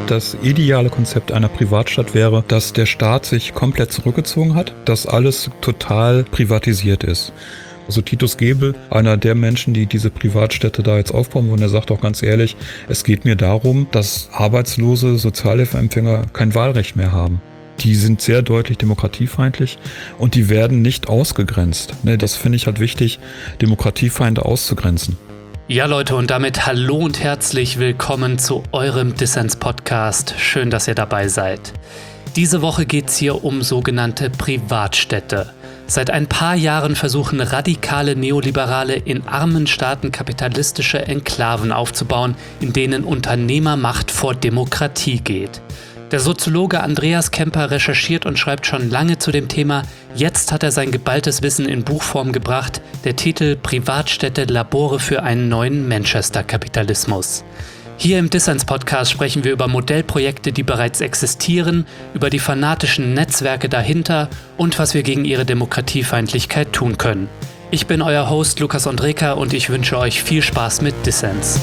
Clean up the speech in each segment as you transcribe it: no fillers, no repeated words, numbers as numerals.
Das ideale Konzept einer Privatstadt wäre, dass der Staat sich komplett zurückgezogen hat, dass alles total privatisiert ist. Also Titus Gebel, einer der Menschen, die diese Privatstädte da jetzt aufbauen wollen, der sagt auch ganz ehrlich, es geht mir darum, dass arbeitslose Sozialhilfeempfänger kein Wahlrecht mehr haben. Die sind sehr deutlich demokratiefeindlich und die werden nicht ausgegrenzt. Das finde ich halt wichtig, Demokratiefeinde auszugrenzen. Ja Leute, und damit hallo und herzlich willkommen zu eurem Dissens-Podcast. Schön, dass ihr dabei seid. Diese Woche geht es hier um sogenannte Privatstädte. Seit ein paar Jahren versuchen radikale Neoliberale in armen Staaten kapitalistische Enklaven aufzubauen, in denen Unternehmermacht vor Demokratie geht. Der Soziologe Andreas Kemper recherchiert und schreibt schon lange zu dem Thema. Jetzt hat er sein geballtes Wissen in Buchform gebracht. Der Titel Privatstädte Labore für einen neuen Manchester-Kapitalismus. Hier im Dissens-Podcast sprechen wir über Modellprojekte, die bereits existieren, über die fanatischen Netzwerke dahinter und was wir gegen ihre Demokratiefeindlichkeit tun können. Ich bin euer Host Lukas Ondreka und ich wünsche euch viel Spaß mit Dissens.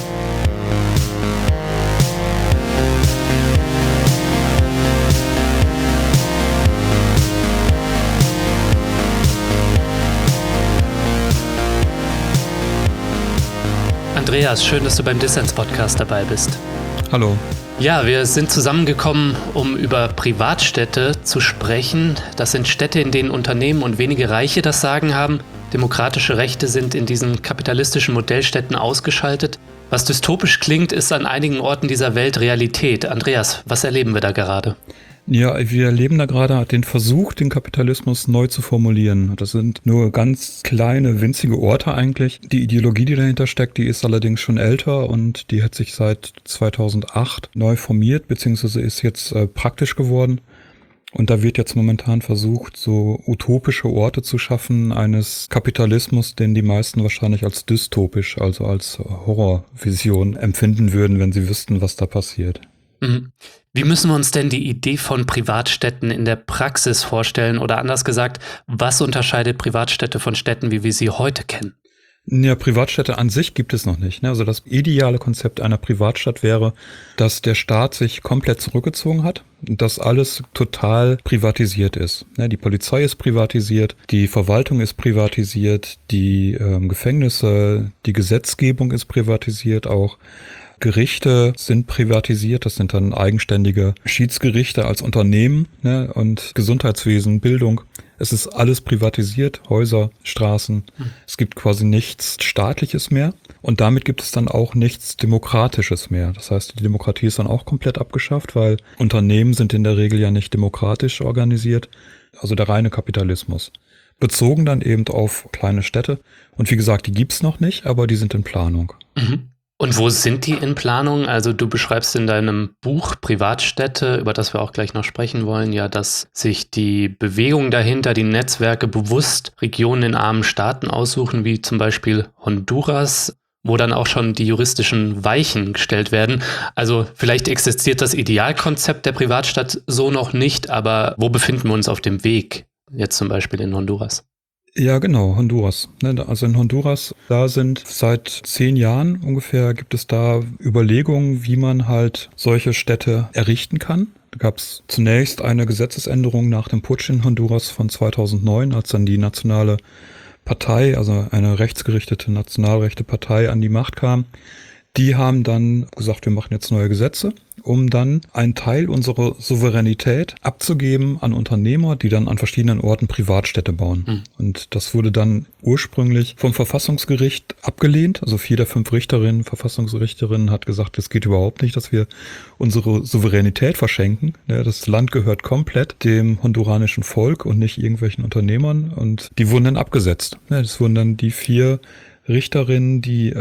Andreas, schön, dass du beim Dissens-Podcast dabei bist. Hallo. Ja, wir sind zusammengekommen, um über Privatstädte zu sprechen. Das sind Städte, in denen Unternehmen und wenige Reiche das Sagen haben. Demokratische Rechte sind in diesen kapitalistischen Modellstädten ausgeschaltet. Was dystopisch klingt, ist an einigen Orten dieser Welt Realität. Andreas, was erleben wir da gerade? Ja, wir erleben da gerade den Versuch, den Kapitalismus neu zu formulieren. Das sind nur ganz kleine, winzige Orte eigentlich. Die Ideologie, die dahinter steckt, die ist allerdings schon älter und die hat sich seit 2008 neu formiert, beziehungsweise ist jetzt praktisch geworden. Und da wird jetzt momentan versucht, so utopische Orte zu schaffen eines Kapitalismus, den die meisten wahrscheinlich als dystopisch, also als Horrorvision empfinden würden, wenn sie wüssten, was da passiert. Mhm. Wie müssen wir uns denn die Idee von Privatstädten in der Praxis vorstellen? Oder anders gesagt, was unterscheidet Privatstädte von Städten, wie wir sie heute kennen? Ja, Privatstädte an sich gibt es noch nicht. Also das ideale Konzept einer Privatstadt wäre, dass der Staat sich komplett zurückgezogen hat, dass alles total privatisiert ist. Die Polizei ist privatisiert, die Verwaltung ist privatisiert, die Gefängnisse, die Gesetzgebung ist privatisiert auch. Gerichte sind privatisiert, das sind dann eigenständige Schiedsgerichte als Unternehmen, und Gesundheitswesen, Bildung. Es ist alles privatisiert, Häuser, Straßen. Es gibt quasi nichts Staatliches mehr und damit gibt es dann auch nichts Demokratisches mehr. Das heißt, die Demokratie ist dann auch komplett abgeschafft, weil Unternehmen sind in der Regel ja nicht demokratisch organisiert, also der reine Kapitalismus. Bezogen dann eben auf kleine Städte und wie gesagt, die gibt's noch nicht, aber die sind in Planung. Mhm. Und wo sind die in Planung? Also du beschreibst in deinem Buch Privatstädte, über das wir auch gleich noch sprechen wollen, ja, dass sich die Bewegung dahinter, die Netzwerke bewusst Regionen in armen Staaten aussuchen, wie zum Beispiel Honduras, wo dann auch schon die juristischen Weichen gestellt werden. Also vielleicht existiert das Idealkonzept der Privatstadt so noch nicht, aber wo befinden wir uns auf dem Weg, jetzt zum Beispiel in Honduras? Ja, genau, Honduras. Also in Honduras, da sind seit 10 Jahren ungefähr, gibt es da Überlegungen, wie man halt solche Städte errichten kann. Da gab es zunächst eine Gesetzesänderung nach dem Putsch in Honduras von 2009, als dann die nationale Partei, also eine rechtsgerichtete nationalrechte Partei an die Macht kam. Die haben dann gesagt, wir machen jetzt neue Gesetze, um dann einen Teil unserer Souveränität abzugeben an Unternehmer, die dann an verschiedenen Orten Privatstädte bauen. Und das wurde dann ursprünglich vom Verfassungsgericht abgelehnt. Also 4 der 5 Verfassungsrichterinnen hat gesagt, es geht überhaupt nicht, dass wir unsere Souveränität verschenken. Das Land gehört komplett dem honduranischen Volk und nicht irgendwelchen Unternehmern. Und die wurden dann abgesetzt. Das wurden dann die 4 Richterinnen,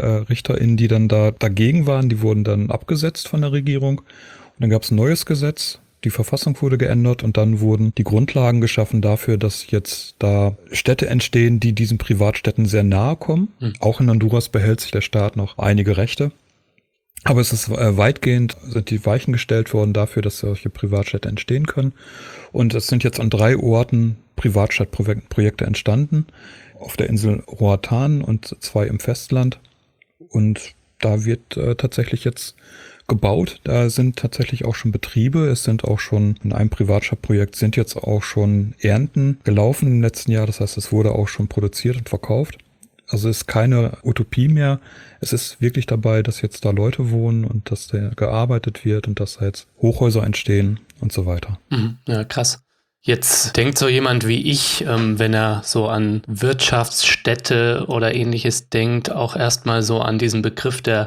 die dann da dagegen waren, die wurden dann abgesetzt von der Regierung. Und dann gab es ein neues Gesetz, die Verfassung wurde geändert und dann wurden die Grundlagen geschaffen dafür, dass jetzt da Städte entstehen, die diesen Privatstädten sehr nahe kommen. Auch in Honduras behält sich der Staat noch einige Rechte. Aber es ist weitgehend, sind die Weichen gestellt worden dafür, dass solche Privatstädte entstehen können. Und es sind jetzt an 3 Orten Privatstadtprojekte entstanden. Auf der Insel Roatán und 2 im Festland. Und da wird tatsächlich jetzt gebaut. Da sind tatsächlich auch schon Betriebe. Es sind auch schon in einem Privatstadtprojekt sind jetzt auch schon Ernten gelaufen im letzten Jahr. Das heißt, es wurde auch schon produziert und verkauft. Also es ist keine Utopie mehr. Es ist wirklich dabei, dass jetzt da Leute wohnen und dass da gearbeitet wird und dass da jetzt Hochhäuser entstehen und so weiter. Ja, krass. Jetzt denkt so jemand wie ich, wenn er so an Wirtschaftsstädte oder ähnliches denkt, auch erstmal so an diesen Begriff der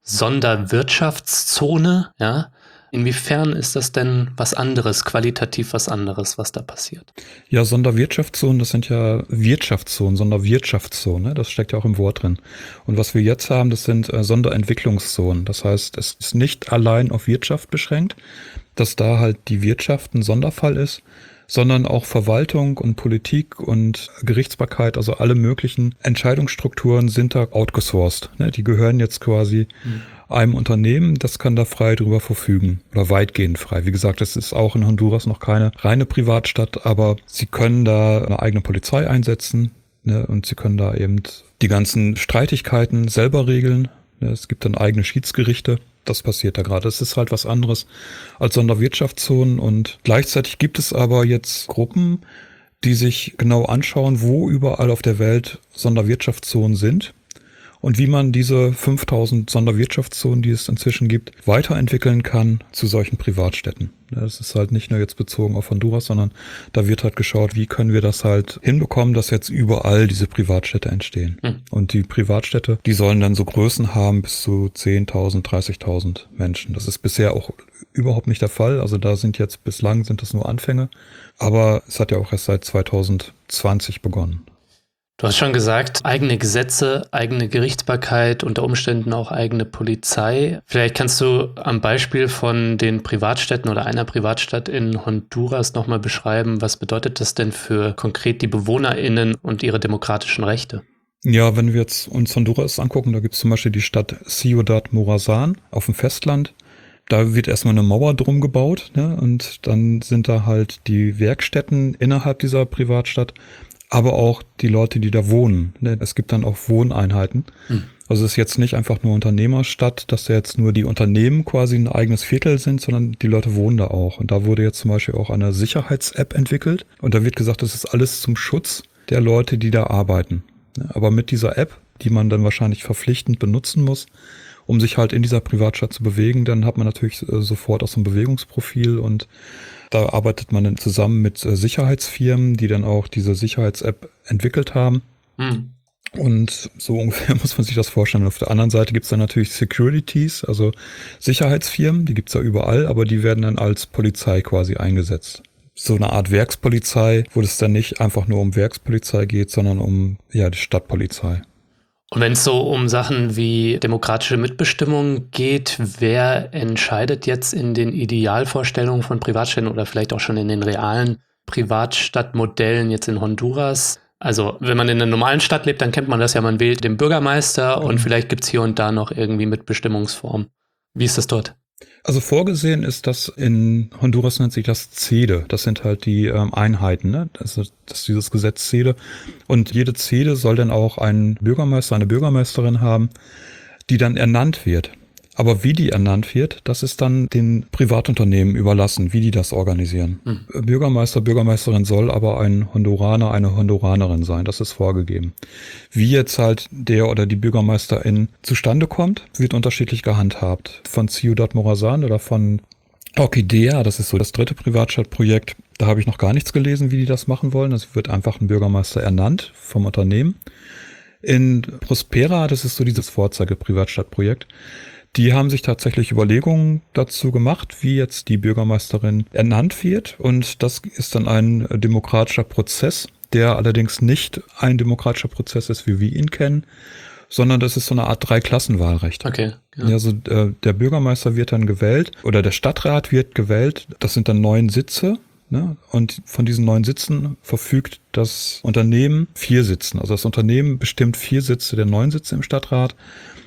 Sonderwirtschaftszone, ja? Inwiefern ist das denn was anderes, qualitativ was anderes, was da passiert? Ja, Sonderwirtschaftszonen, das sind ja Wirtschaftszonen, Sonderwirtschaftszonen, ne? Das steckt ja auch im Wort drin. Und was wir jetzt haben, das sind Sonderentwicklungszonen. Das heißt, es ist nicht allein auf Wirtschaft beschränkt, dass da halt die Wirtschaft ein Sonderfall ist, sondern auch Verwaltung und Politik und Gerichtsbarkeit, also alle möglichen Entscheidungsstrukturen sind da outgesourced. Ne? Die gehören jetzt quasi einem Unternehmen, das kann da frei drüber verfügen oder weitgehend frei. Wie gesagt, es ist auch in Honduras noch keine reine Privatstadt, aber sie können da eine eigene Polizei einsetzen, ne? Und sie können da eben die ganzen Streitigkeiten selber regeln. Ne? Es gibt dann eigene Schiedsgerichte. Das passiert da gerade. Es ist halt was anderes als Sonderwirtschaftszonen und gleichzeitig gibt es aber jetzt Gruppen, die sich genau anschauen, wo überall auf der Welt Sonderwirtschaftszonen sind und wie man diese 5000 Sonderwirtschaftszonen, die es inzwischen gibt, weiterentwickeln kann zu solchen Privatstädten. Das ist halt nicht nur jetzt bezogen auf Honduras, sondern da wird halt geschaut, wie können wir das halt hinbekommen, dass jetzt überall diese Privatstädte entstehen. Und die Privatstädte, die sollen dann so Größen haben bis zu 10.000, 30.000 Menschen. Das ist bisher auch überhaupt nicht der Fall. Also da sind jetzt bislang sind das nur Anfänge. Aber es hat ja auch erst seit 2020 begonnen. Du hast schon gesagt, eigene Gesetze, eigene Gerichtsbarkeit, unter Umständen auch eigene Polizei. Vielleicht kannst du am Beispiel von den Privatstädten oder einer Privatstadt in Honduras nochmal beschreiben, was bedeutet das denn für konkret die BewohnerInnen und ihre demokratischen Rechte? Ja, wenn wir jetzt uns Honduras angucken, da gibt es zum Beispiel die Stadt Ciudad Morazán auf dem Festland. Da wird erstmal eine Mauer drum gebaut, ne? Und dann sind da halt die Werkstätten innerhalb dieser Privatstadt, aber auch die Leute, die da wohnen. Es gibt dann auch Wohneinheiten. Also es ist jetzt nicht einfach nur Unternehmerstadt, dass da jetzt nur die Unternehmen quasi ein eigenes Viertel sind, sondern die Leute wohnen da auch. Und da wurde jetzt zum Beispiel auch eine Sicherheits-App entwickelt. Und da wird gesagt, das ist alles zum Schutz der Leute, die da arbeiten. Aber mit dieser App, die man dann wahrscheinlich verpflichtend benutzen muss, um sich halt in dieser Privatstadt zu bewegen, dann hat man natürlich sofort auch so ein Bewegungsprofil und da arbeitet man dann zusammen mit Sicherheitsfirmen, die dann auch diese Sicherheits-App entwickelt haben. Und so ungefähr muss man sich das vorstellen. Auf der anderen Seite gibt es dann natürlich Securities, also Sicherheitsfirmen, die gibt es ja überall, aber die werden dann als Polizei quasi eingesetzt. So eine Art Werkspolizei, wo es dann nicht einfach nur um Werkspolizei geht, sondern um die Stadtpolizei. Und wenn es so um Sachen wie demokratische Mitbestimmung geht, wer entscheidet jetzt in den Idealvorstellungen von Privatstädten oder vielleicht auch schon in den realen Privatstadtmodellen jetzt in Honduras? Also wenn man in einer normalen Stadt lebt, dann kennt man das ja, man wählt den Bürgermeister und vielleicht gibt es hier und da noch irgendwie Mitbestimmungsformen. Wie ist das dort? Also vorgesehen ist das in Honduras nennt sich das CEDE. Das sind halt die Einheiten, ne? Das ist dieses Gesetz CEDE. Und jede CEDE soll dann auch einen Bürgermeister, eine Bürgermeisterin haben, die dann ernannt wird. Aber wie die ernannt wird, das ist dann den Privatunternehmen überlassen, wie die das organisieren. Bürgermeister, Bürgermeisterin soll aber ein Honduraner, eine Honduranerin sein. Das ist vorgegeben. Wie jetzt halt der oder die Bürgermeisterin zustande kommt, wird unterschiedlich gehandhabt. Von Ciudad Morazán oder von Orquídea, das ist so das dritte Privatstadtprojekt, da habe ich noch gar nichts gelesen, wie die das machen wollen. Es wird einfach ein Bürgermeister ernannt vom Unternehmen. In Prospera, das ist so dieses Vorzeige-Privatstadtprojekt, die haben sich tatsächlich Überlegungen dazu gemacht, wie jetzt die Bürgermeisterin ernannt wird. Und das ist dann ein demokratischer Prozess, der allerdings nicht ein demokratischer Prozess ist, wie wir ihn kennen, sondern das ist so eine Art Dreiklassenwahlrecht. Okay. Ja. Also der Bürgermeister wird dann gewählt oder der Stadtrat wird gewählt. Das sind dann 9 Sitze. Ne? Und von diesen 9 Sitzen verfügt das Unternehmen 4 Sitzen. Also das Unternehmen bestimmt 4 Sitze der 9 Sitze im Stadtrat.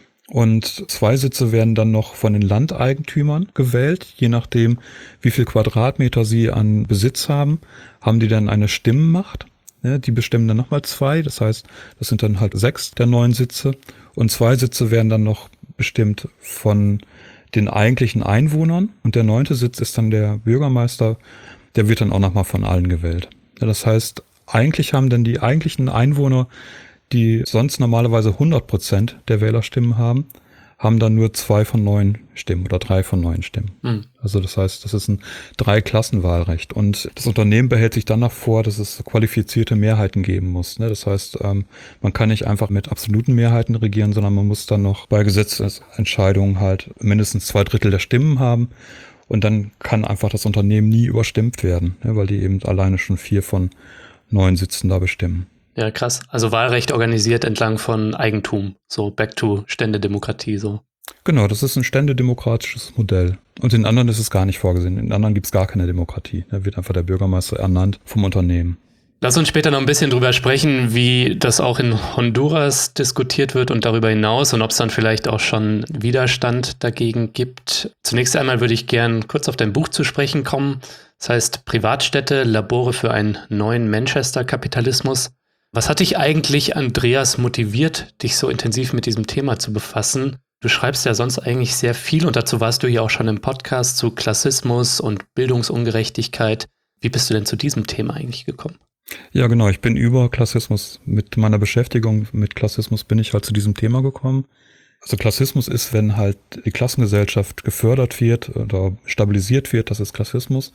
Und 2 Sitze werden dann noch von den Landeigentümern gewählt. Je nachdem, wie viel Quadratmeter sie an Besitz haben, haben die dann eine Stimmenmacht. Ja, die bestimmen dann nochmal 2. Das heißt, das sind dann halt 6 der 9 Sitze. Und 2 Sitze werden dann noch bestimmt von den eigentlichen Einwohnern und der 9. Sitz ist dann der Bürgermeister, der wird dann auch nochmal von allen gewählt. Ja, das heißt, eigentlich haben dann die eigentlichen Einwohner, die sonst normalerweise 100% der Wählerstimmen haben dann nur 2 von 9 Stimmen oder 3 von 9 Stimmen. Also das heißt, das ist ein 3-Klassen-Wahlrecht. Und das Unternehmen behält sich danach vor, dass es qualifizierte Mehrheiten geben muss. Das heißt, man kann nicht einfach mit absoluten Mehrheiten regieren, sondern man muss dann noch bei Gesetzesentscheidungen halt mindestens 2/3 der Stimmen haben. Und dann kann einfach das Unternehmen nie überstimmt werden, weil die eben alleine schon 4 von 9 Sitzen da bestimmen. Ja, krass. Also Wahlrecht organisiert entlang von Eigentum. So back to Ständedemokratie so. Genau, das ist ein ständedemokratisches Modell. Und in anderen ist es gar nicht vorgesehen. In anderen gibt es gar keine Demokratie. Da wird einfach der Bürgermeister ernannt vom Unternehmen. Lass uns später noch ein bisschen drüber sprechen, wie das auch in Honduras diskutiert wird und darüber hinaus und ob es dann vielleicht auch schon Widerstand dagegen gibt. Zunächst einmal würde ich gern kurz auf dein Buch zu sprechen kommen. Das heißt Privatstädte, Labore für einen neuen Manchester-Kapitalismus. Was hat dich eigentlich, Andreas, motiviert, dich so intensiv mit diesem Thema zu befassen? Du schreibst ja sonst eigentlich sehr viel und dazu warst du ja auch schon im Podcast zu Klassismus und Bildungsungerechtigkeit. Wie bist du denn zu diesem Thema eigentlich gekommen? Ja, genau. Ich bin über Klassismus, mit meiner Beschäftigung mit Klassismus bin ich halt zu diesem Thema gekommen. Also Klassismus ist, wenn halt die Klassengesellschaft gefördert wird oder stabilisiert wird, das ist Klassismus.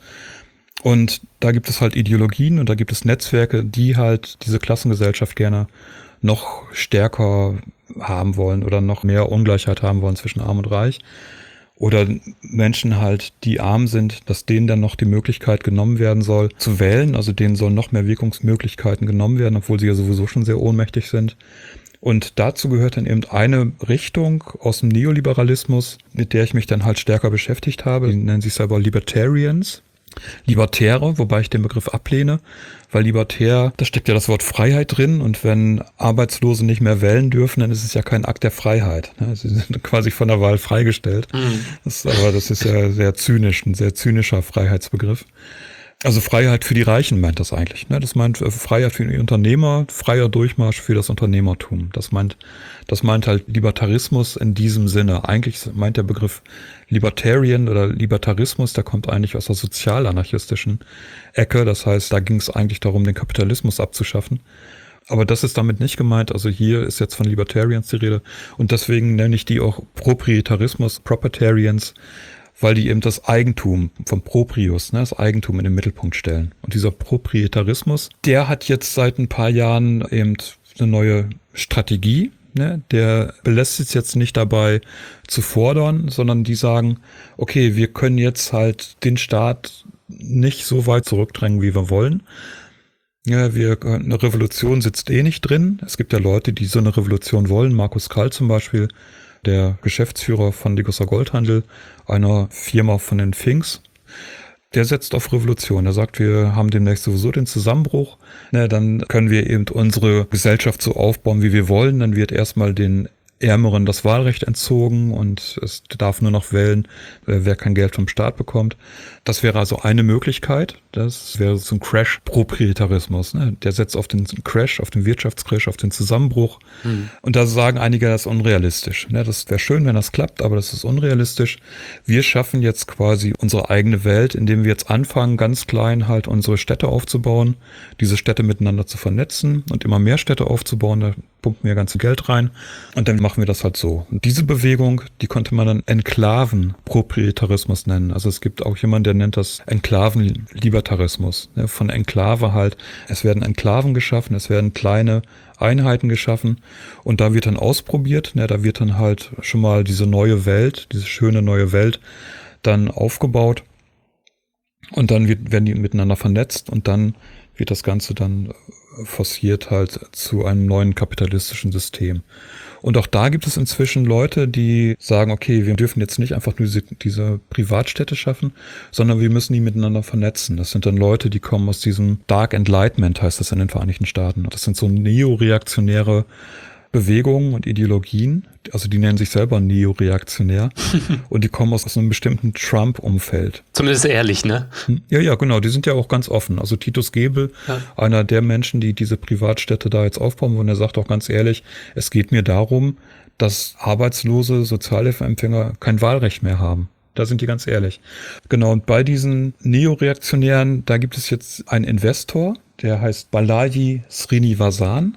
Und da gibt es halt Ideologien und da gibt es Netzwerke, die halt diese Klassengesellschaft gerne noch stärker haben wollen oder noch mehr Ungleichheit haben wollen zwischen Arm und Reich. Oder Menschen halt, die arm sind, dass denen dann noch die Möglichkeit genommen werden soll, zu wählen. Also denen sollen noch mehr Wirkungsmöglichkeiten genommen werden, obwohl sie ja sowieso schon sehr ohnmächtig sind. Und dazu gehört dann eben eine Richtung aus dem Neoliberalismus, mit der ich mich dann halt stärker beschäftigt habe. Die nennen sich selber Libertarians. Libertäre, wobei ich den Begriff ablehne, weil libertär, da steckt ja das Wort Freiheit drin und wenn Arbeitslose nicht mehr wählen dürfen, dann ist es ja kein Akt der Freiheit. Sie sind quasi von der Wahl freigestellt. Das ist ja sehr zynisch, ein sehr zynischer Freiheitsbegriff. Also Freiheit für die Reichen meint das eigentlich. Das meint Freiheit für die Unternehmer, freier Durchmarsch für das Unternehmertum. Das meint halt Libertarismus in diesem Sinne. Eigentlich meint der Begriff Libertarian oder Libertarismus, der kommt eigentlich aus der sozialanarchistischen Ecke. Das heißt, da ging es eigentlich darum, den Kapitalismus abzuschaffen. Aber das ist damit nicht gemeint. Also hier ist jetzt von Libertarians die Rede. Und deswegen nenne ich die auch Proprietarismus, Proprietarians, weil die eben das Eigentum vom Proprius, das Eigentum in den Mittelpunkt stellen. Und dieser Proprietarismus, der hat jetzt seit ein paar Jahren eben eine neue Strategie. Der belässt es jetzt nicht dabei zu fordern, sondern die sagen, okay, wir können jetzt halt den Staat nicht so weit zurückdrängen, wie wir wollen. Ja, eine Revolution sitzt eh nicht drin. Es gibt ja Leute, die so eine Revolution wollen. Markus Kall zum Beispiel, der Geschäftsführer von Degussa Goldhandel, einer Firma von den Finks, der setzt auf Revolution. Er sagt, wir haben demnächst sowieso den Zusammenbruch. Dann können wir eben unsere Gesellschaft so aufbauen, wie wir wollen. Dann wird erstmal den Ärmeren das Wahlrecht entzogen und es darf nur noch wählen, wer kein Geld vom Staat bekommt. Das wäre also eine Möglichkeit. Das wäre so ein Crash-Proprietarismus. Der setzt auf den Crash, auf den Wirtschaftscrash, auf den Zusammenbruch. Und da sagen einige, das ist unrealistisch. Das wäre schön, wenn das klappt, aber das ist unrealistisch. Wir schaffen jetzt quasi unsere eigene Welt, indem wir jetzt anfangen, ganz klein halt unsere Städte aufzubauen, diese Städte miteinander zu vernetzen und immer mehr Städte aufzubauen. Da pumpen wir ganz viel Geld rein und dann machen wir das halt so. Und diese Bewegung, die konnte man dann Enklaven-Proprietarismus nennen. Also es gibt auch jemanden, der nennt das Enklaven-Libertarismus. Von Enklave halt. Es werden Enklaven geschaffen, es werden kleine Einheiten geschaffen und da wird dann ausprobiert. Da wird dann halt schon mal diese neue Welt, diese schöne neue Welt dann aufgebaut und dann werden die miteinander vernetzt und dann wird das Ganze dann forciert halt zu einem neuen kapitalistischen System. Und auch da gibt es inzwischen Leute, die sagen, okay, wir dürfen jetzt nicht einfach nur diese Privatstädte schaffen, sondern wir müssen die miteinander vernetzen. Das sind dann Leute, die kommen aus diesem Dark Enlightenment, heißt das in den Vereinigten Staaten. Das sind so neoreaktionäre Bewegungen und Ideologien, also die nennen sich selber neoreaktionär und die kommen aus einem bestimmten Trump-Umfeld. Zumindest ehrlich, ne? Ja, genau, die sind ja auch ganz offen. Also Titus Gebel, einer der Menschen, die diese Privatstädte da jetzt aufbauen wollen, der sagt auch ganz ehrlich, es geht mir darum, dass arbeitslose Sozialhilfeempfänger kein Wahlrecht mehr haben. Da sind die ganz ehrlich. Genau, und bei diesen Neoreaktionären, da gibt es jetzt einen Investor, der heißt Balaji Srinivasan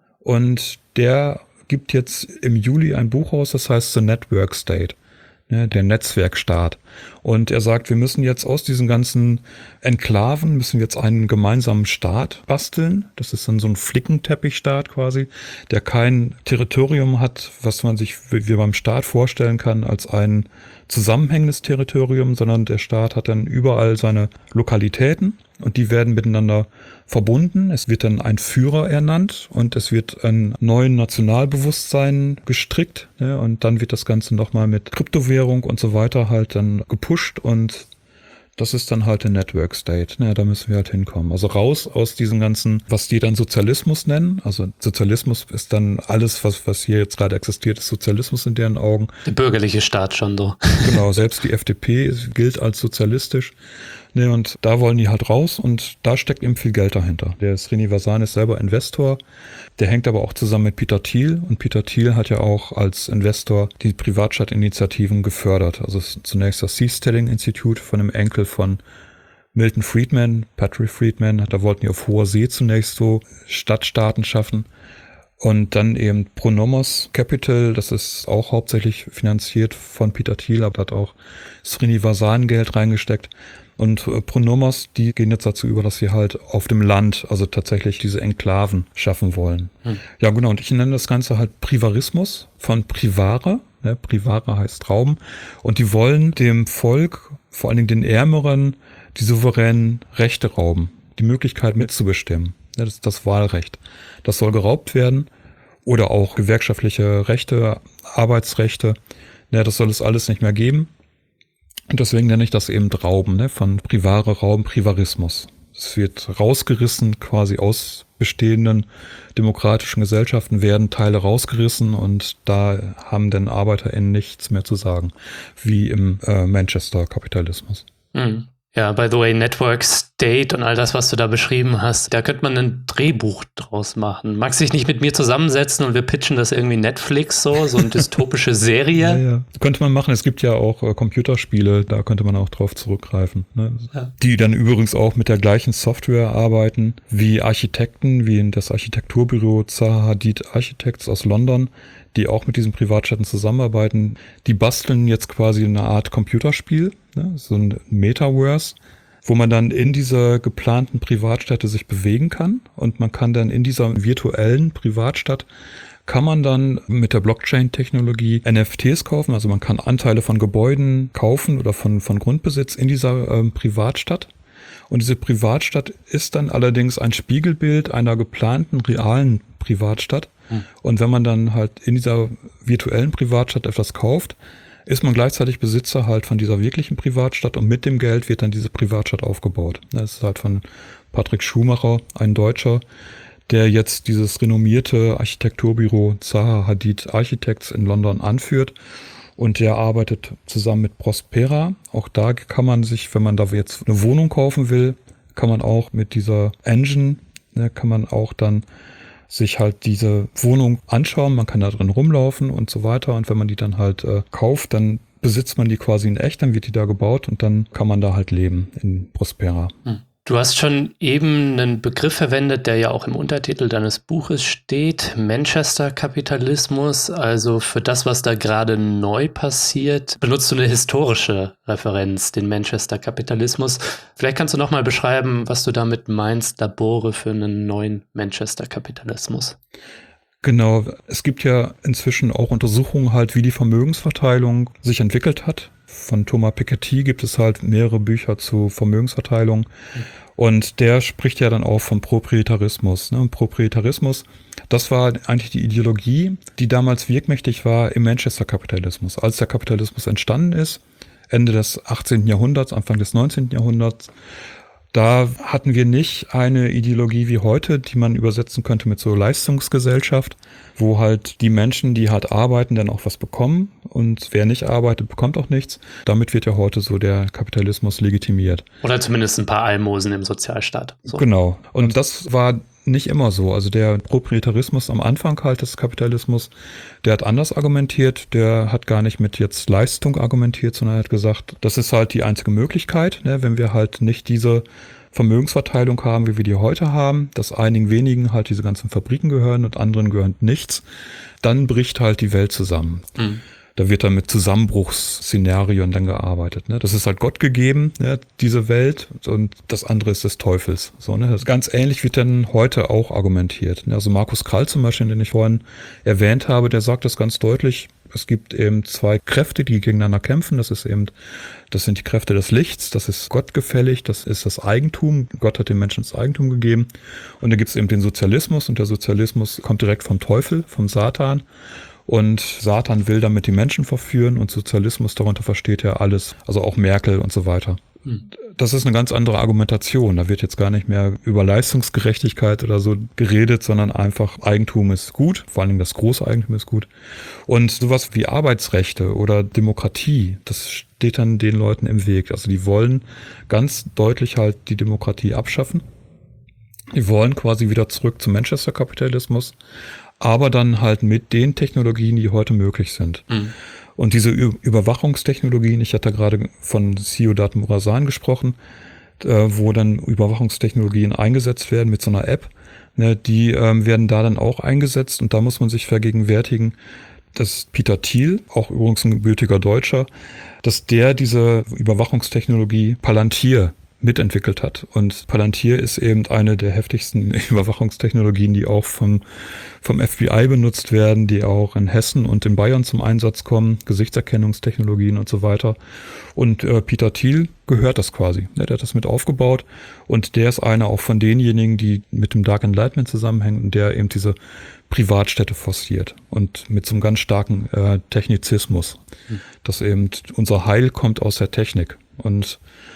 und der gibt jetzt im Juli ein Buch raus, das heißt The Network State, ne, der Netzwerkstaat. Und er sagt, wir müssen jetzt aus diesen ganzen Enklaven, müssen wir jetzt einen gemeinsamen Staat basteln. Das ist dann so ein Flickenteppichstaat quasi, der kein Territorium hat, was man sich wie beim Staat vorstellen kann, als ein zusammenhängendes Territorium, sondern der Staat hat dann überall seine Lokalitäten und die werden miteinander verbunden. Es wird dann ein Führer ernannt und es wird ein neues Nationalbewusstsein gestrickt, ne? Und dann wird das Ganze nochmal mit Kryptowährung und so weiter halt dann gepusht und das ist dann halt der Network State. Ne? Da müssen wir halt hinkommen. Also raus aus diesem ganzen, was die dann Sozialismus nennen. Also Sozialismus ist dann alles, was hier jetzt gerade existiert, ist Sozialismus in deren Augen. Der bürgerliche Staat schon so. Genau, selbst die FDP gilt als sozialistisch. Ne, und da wollen die halt raus und da steckt eben viel Geld dahinter. Der Srinivasan ist selber Investor, der hängt aber auch zusammen mit Peter Thiel und Peter Thiel hat ja auch als Investor die Privatstadtinitiativen gefördert. Also zunächst das Seasteading Institute von einem Enkel von Milton Friedman, Patrick Friedman, da wollten die auf hoher See zunächst so Stadtstaaten schaffen. Und dann eben Pronomos Capital, das ist auch hauptsächlich finanziert von Peter Thiel, aber hat auch Srinivasan Geld reingesteckt. Und Pronomos, die gehen jetzt dazu über, dass sie halt auf dem Land, also tatsächlich diese Enklaven schaffen wollen. Ja, genau. Und ich nenne das Ganze halt Privarismus von Privare. Ne? Privare heißt Raum. Und die wollen dem Volk, vor allen Dingen den Ärmeren, die souveränen Rechte rauben. Die Möglichkeit mitzubestimmen. Ja, das ist das Wahlrecht. Das soll geraubt werden. Oder auch gewerkschaftliche Rechte, Arbeitsrechte. Ja, das soll es alles nicht mehr geben. Und deswegen nenne ich das eben Rauben, ne? Von Privare Rauben, Privarismus. Es wird rausgerissen, quasi aus bestehenden demokratischen Gesellschaften werden Teile rausgerissen und da haben dann ArbeiterInnen nichts mehr zu sagen, wie im Manchester-Kapitalismus. Mhm. Ja, by the way, Network State und all das, was du da beschrieben hast, da könnte man ein Drehbuch draus machen. Magst du dich nicht mit mir zusammensetzen und wir pitchen das irgendwie Netflix so eine dystopische Serie? Ja. Könnte man machen. Es gibt ja auch Computerspiele, da könnte man auch drauf zurückgreifen. Ne? Ja. Die dann übrigens auch mit der gleichen Software arbeiten wie Architekten, wie in das Architekturbüro Zaha Hadid Architects aus London, die auch mit diesen Privatstädten zusammenarbeiten. Die basteln jetzt quasi eine Art Computerspiel, ne? So ein Metaverse, wo man dann in dieser geplanten Privatstätte sich bewegen kann und man kann dann in dieser virtuellen Privatstadt kann man dann mit der Blockchain-Technologie NFTs kaufen, also man kann Anteile von Gebäuden kaufen oder von Grundbesitz in dieser Privatstadt. Und diese Privatstadt ist dann allerdings ein Spiegelbild einer geplanten realen Privatstadt. Und wenn man dann halt in dieser virtuellen Privatstadt etwas kauft, ist man gleichzeitig Besitzer halt von dieser wirklichen Privatstadt und mit dem Geld wird dann diese Privatstadt aufgebaut. Das ist halt von Patrick Schumacher, ein Deutscher, der jetzt dieses renommierte Architekturbüro Zaha Hadid Architects in London anführt. Und der arbeitet zusammen mit Prospera. Auch da kann man sich, wenn man da jetzt eine Wohnung kaufen will, kann man auch mit dieser Engine, kann man auch dann sich halt diese Wohnung anschauen. Man kann da drin rumlaufen und so weiter. Und wenn man die dann halt kauft, dann besitzt man die quasi in echt, dann wird die da gebaut und dann kann man da halt leben in Prospera. Du hast schon eben einen Begriff verwendet, der ja auch im Untertitel deines Buches steht, Manchester-Kapitalismus. Also für das, was da gerade neu passiert, benutzt du eine historische Referenz, den Manchester-Kapitalismus. Vielleicht kannst du noch mal beschreiben, was du damit meinst, Labore für einen neuen Manchester-Kapitalismus. Genau, es gibt ja inzwischen auch Untersuchungen halt, wie die Vermögensverteilung sich entwickelt hat. Von Thomas Piketty gibt es halt mehrere Bücher zu Vermögensverteilung und der spricht ja dann auch vom Proprietarismus. Und Proprietarismus, das war eigentlich die Ideologie, die damals wirkmächtig war im Manchester-Kapitalismus. Als der Kapitalismus entstanden ist, Ende des 18. Jahrhunderts, Anfang des 19. Jahrhunderts, Da hatten wir nicht eine Ideologie wie heute, die man übersetzen könnte mit so Leistungsgesellschaft, wo halt die Menschen, die hart arbeiten, dann auch was bekommen und wer nicht arbeitet, bekommt auch nichts. Damit wird ja heute so der Kapitalismus legitimiert. Oder zumindest ein paar Almosen im Sozialstaat. So. Genau. Und das war nicht immer so. Also der Proprietarismus am Anfang halt des Kapitalismus, der hat anders argumentiert. Der hat gar nicht mit jetzt Leistung argumentiert, sondern hat gesagt, das ist halt die einzige Möglichkeit, ne, wenn wir halt nicht diese Vermögensverteilung haben, wie wir die heute haben, dass einigen wenigen halt diese ganzen Fabriken gehören und anderen gehört nichts, dann bricht halt die Welt zusammen. Mhm. Da wird dann mit Zusammenbruchsszenarien dann gearbeitet. Ne? Das ist halt Gott gegeben, ne? Diese Welt, und das andere ist des Teufels. So, ne? Das ganz ähnlich wird dann heute auch argumentiert. Ne? Also Markus Krall zum Beispiel, den ich vorhin erwähnt habe, der sagt das ganz deutlich. Es gibt eben zwei Kräfte, die gegeneinander kämpfen. Das sind die Kräfte des Lichts, das ist Gott gefällig, das ist das Eigentum. Gott hat den Menschen das Eigentum gegeben. Und dann gibt es eben den Sozialismus, und der Sozialismus kommt direkt vom Teufel, vom Satan. Und Satan will damit die Menschen verführen, und Sozialismus, darunter versteht er alles, also auch Merkel und so weiter. Das ist eine ganz andere Argumentation. Da wird jetzt gar nicht mehr über Leistungsgerechtigkeit oder so geredet, sondern einfach Eigentum ist gut, vor allen Dingen das große Eigentum ist gut. Und sowas wie Arbeitsrechte oder Demokratie, das steht dann den Leuten im Weg. Also die wollen ganz deutlich halt die Demokratie abschaffen. Die wollen quasi wieder zurück zum Manchester-Kapitalismus, aber dann halt mit den Technologien, die heute möglich sind. Mhm. Und diese Überwachungstechnologien, ich hatte gerade von Ciudad Morazán gesprochen, wo dann Überwachungstechnologien eingesetzt werden mit so einer App, ne, die werden da dann auch eingesetzt, und da muss man sich vergegenwärtigen, dass Peter Thiel, auch übrigens ein gebürtiger Deutscher, dass der diese Überwachungstechnologie Palantir mitentwickelt hat. Und Palantir ist eben eine der heftigsten Überwachungstechnologien, die auch vom FBI benutzt werden, die auch in Hessen und in Bayern zum Einsatz kommen, Gesichtserkennungstechnologien und so weiter. Und Peter Thiel gehört das quasi. Der hat das mit aufgebaut, und der ist einer auch von denjenigen, die mit dem Dark Enlightenment zusammenhängen, und der eben diese Privatstädte forciert und mit so einem ganz starken Technizismus, dass eben unser Heil kommt aus der Technik. Und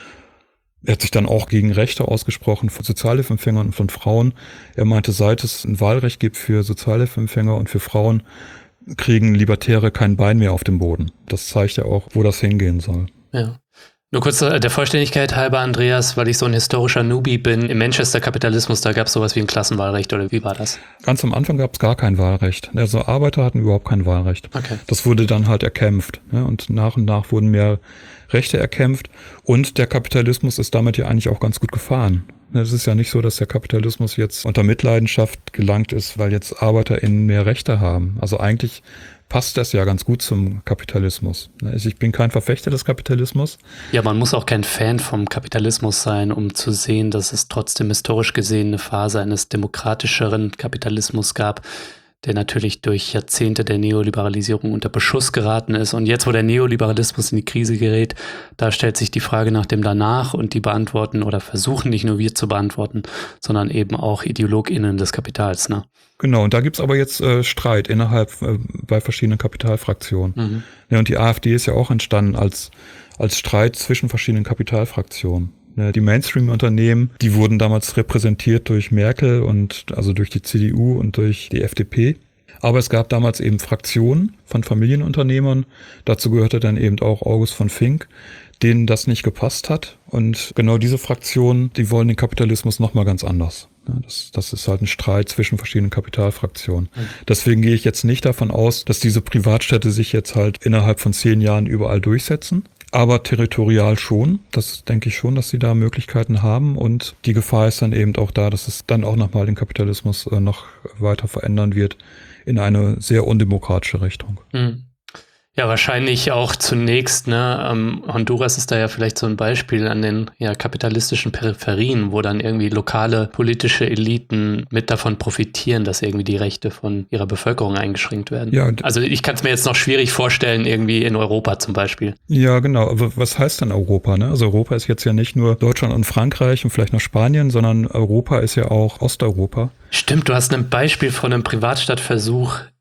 er hat sich dann auch gegen Rechte ausgesprochen von Sozialhilfeempfängern und von Frauen. Er meinte, seit es ein Wahlrecht gibt für Sozialhilfeempfänger und für Frauen, kriegen Libertäre kein Bein mehr auf dem Boden. Das zeigt ja auch, wo das hingehen soll. Ja. Nur kurz der Vollständigkeit halber, Andreas, weil ich so ein historischer Newbie bin. Im Manchester-Kapitalismus, da gab es sowas wie ein Klassenwahlrecht, oder wie war das? Ganz am Anfang gab es gar kein Wahlrecht. Also Arbeiter hatten überhaupt kein Wahlrecht. Okay. Das wurde dann halt erkämpft. Ne? Und nach wurden mehr Rechte erkämpft. Und der Kapitalismus ist damit ja eigentlich auch ganz gut gefahren. Es ist ja nicht so, dass der Kapitalismus jetzt unter Mitleidenschaft gelangt ist, weil jetzt ArbeiterInnen mehr Rechte haben. Also eigentlich passt das ja ganz gut zum Kapitalismus. Also ich bin kein Verfechter des Kapitalismus. Ja, man muss auch kein Fan vom Kapitalismus sein, um zu sehen, dass es trotzdem historisch gesehen eine Phase eines demokratischeren Kapitalismus gab, der natürlich durch Jahrzehnte der Neoliberalisierung unter Beschuss geraten ist. Und jetzt, wo der Neoliberalismus in die Krise gerät, da stellt sich die Frage nach dem Danach, und die beantworten oder versuchen nicht nur wir zu beantworten, sondern eben auch IdeologInnen des Kapitals. Ne? Genau, und da gibt's aber jetzt Streit innerhalb bei verschiedenen Kapitalfraktionen. Mhm. Ja, und die AfD ist ja auch entstanden als Streit zwischen verschiedenen Kapitalfraktionen. Die Mainstream-Unternehmen, die wurden damals repräsentiert durch Merkel und also durch die CDU und durch die FDP. Aber es gab damals eben Fraktionen von Familienunternehmern. Dazu gehörte dann eben auch August von Fink, denen das nicht gepasst hat. Und genau diese Fraktionen, die wollen den Kapitalismus nochmal ganz anders. Das ist halt ein Streit zwischen verschiedenen Kapitalfraktionen. Deswegen gehe ich jetzt nicht davon aus, dass diese Privatstädte sich jetzt halt innerhalb von 10 Jahren überall durchsetzen. Aber territorial schon. Das denke ich schon, dass sie da Möglichkeiten haben. Und die Gefahr ist dann eben auch da, dass es dann auch nochmal den Kapitalismus noch weiter verändern wird in eine sehr undemokratische Richtung. Mhm. Ja, wahrscheinlich auch zunächst, ne, Honduras ist da ja vielleicht so ein Beispiel an den kapitalistischen Peripherien, wo dann irgendwie lokale politische Eliten mit davon profitieren, dass irgendwie die Rechte von ihrer Bevölkerung eingeschränkt werden. Ja, also ich kann es mir jetzt noch schwierig vorstellen, irgendwie in Europa zum Beispiel. Ja, genau. Aber was heißt denn Europa? Ne? Also Europa ist jetzt ja nicht nur Deutschland und Frankreich und vielleicht noch Spanien, sondern Europa ist ja auch Osteuropa. Stimmt, du hast ein Beispiel von einem Privatstadtversuch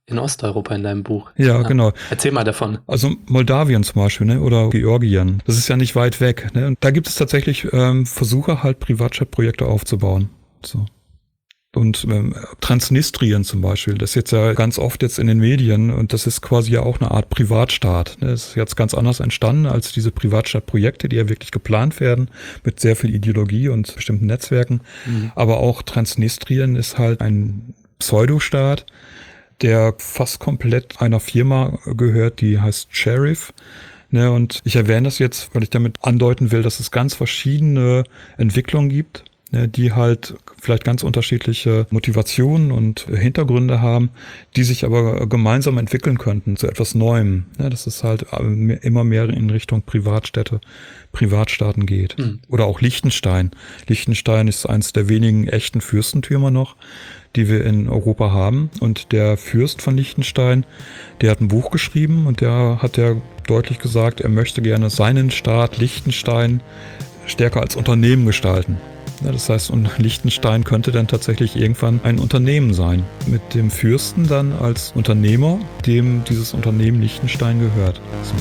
in Osteuropa in deinem Buch. Ja, genau. Erzähl mal davon. Also Moldawien zum Beispiel, ne? Oder Georgien. Das ist ja nicht weit weg. Ne? Und da gibt es tatsächlich Versuche, halt Privatjet-Projekte aufzubauen. So. Und Transnistrien zum Beispiel, das ist jetzt ja ganz oft jetzt in den Medien und das ist quasi ja auch eine Art Privatstaat. Das ist jetzt ganz anders entstanden als diese Privatstaatprojekte, die ja wirklich geplant werden mit sehr viel Ideologie und bestimmten Netzwerken. Aber auch Transnistrien ist halt ein Pseudostaat, der fast komplett einer Firma gehört, die heißt Sheriff. Ne, und ich erwähne das jetzt, weil ich damit andeuten will, dass es ganz verschiedene Entwicklungen gibt, die halt vielleicht ganz unterschiedliche Motivationen und Hintergründe haben, die sich aber gemeinsam entwickeln könnten zu etwas Neuem. Dass es halt immer mehr in Richtung Privatstädte, Privatstaaten geht. Oder auch Liechtenstein. Liechtenstein ist eines der wenigen echten Fürstentümer noch, die wir in Europa haben. Und der Fürst von Liechtenstein, der hat ein Buch geschrieben und der hat ja deutlich gesagt, er möchte gerne seinen Staat Liechtenstein stärker als Unternehmen gestalten. Ja, das heißt, und Liechtenstein könnte dann tatsächlich irgendwann ein Unternehmen sein. Mit dem Fürsten dann als Unternehmer, dem dieses Unternehmen Liechtenstein gehört. So.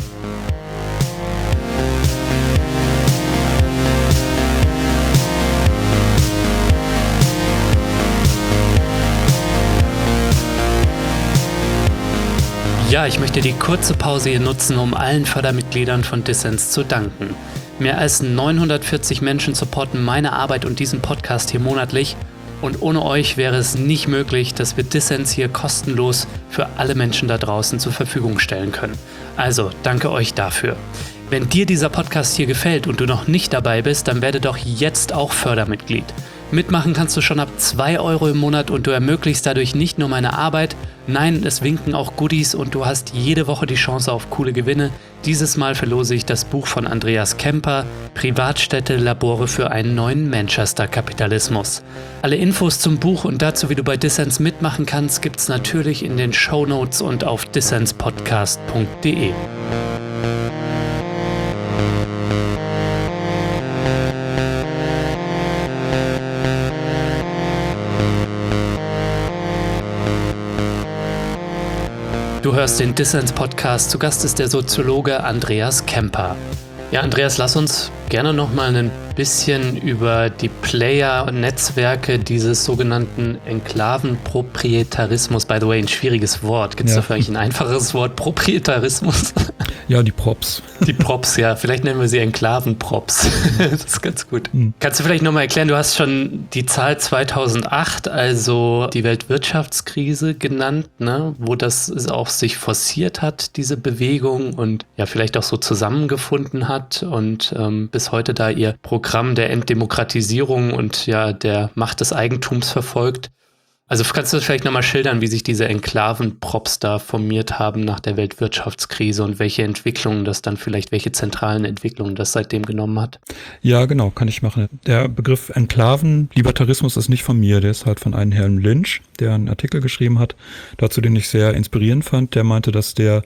Ja, ich möchte die kurze Pause hier nutzen, um allen Fördermitgliedern von Dissens zu danken. Mehr als 940 Menschen supporten meine Arbeit und diesen Podcast hier monatlich. Und ohne euch wäre es nicht möglich, dass wir Dissens hier kostenlos für alle Menschen da draußen zur Verfügung stellen können. Also, danke euch dafür. Wenn dir dieser Podcast hier gefällt und du noch nicht dabei bist, dann werde doch jetzt auch Fördermitglied. Mitmachen kannst du schon ab 2 € im Monat und du ermöglichst dadurch nicht nur meine Arbeit, nein, es winken auch Goodies und du hast jede Woche die Chance auf coole Gewinne. Dieses Mal verlose ich das Buch von Andreas Kemper, Privatstädte, Labore für einen neuen Manchester-Kapitalismus. Alle Infos zum Buch und dazu, wie du bei Dissens mitmachen kannst, gibt's natürlich in den Shownotes und auf dissenspodcast.de. Du hörst den Dissens-Podcast. Zu Gast ist der Soziologe Andreas Kemper. Ja, Andreas, lass uns gerne noch mal ein bisschen über die Player-Netzwerke dieses sogenannten Enklavenproprietarismus, by the way, ein schwieriges Wort. Gibt es dafür eigentlich ein einfaches Wort? Proprietarismus? Ja, die Props. Die Props, ja. Vielleicht nennen wir sie Enklavenprops. Das ist ganz gut. Kannst du vielleicht nochmal erklären, du hast schon die Zahl 2008, also die Weltwirtschaftskrise genannt, ne? Wo das auch sich forciert hat, diese Bewegung und ja vielleicht auch so zusammengefunden hat und bis heute da ihr Programm der Entdemokratisierung und ja der Macht des Eigentums verfolgt. Also kannst du vielleicht nochmal schildern, wie sich diese Enklavenprops da formiert haben nach der Weltwirtschaftskrise und welche Entwicklungen das dann vielleicht, welche zentralen Entwicklungen das seitdem genommen hat? Ja, genau, kann ich machen. Der Begriff Enklavenlibertarismus ist nicht von mir, der ist halt von einem Herrn Lynch, der einen Artikel geschrieben hat, dazu den ich sehr inspirierend fand. Der meinte, dass der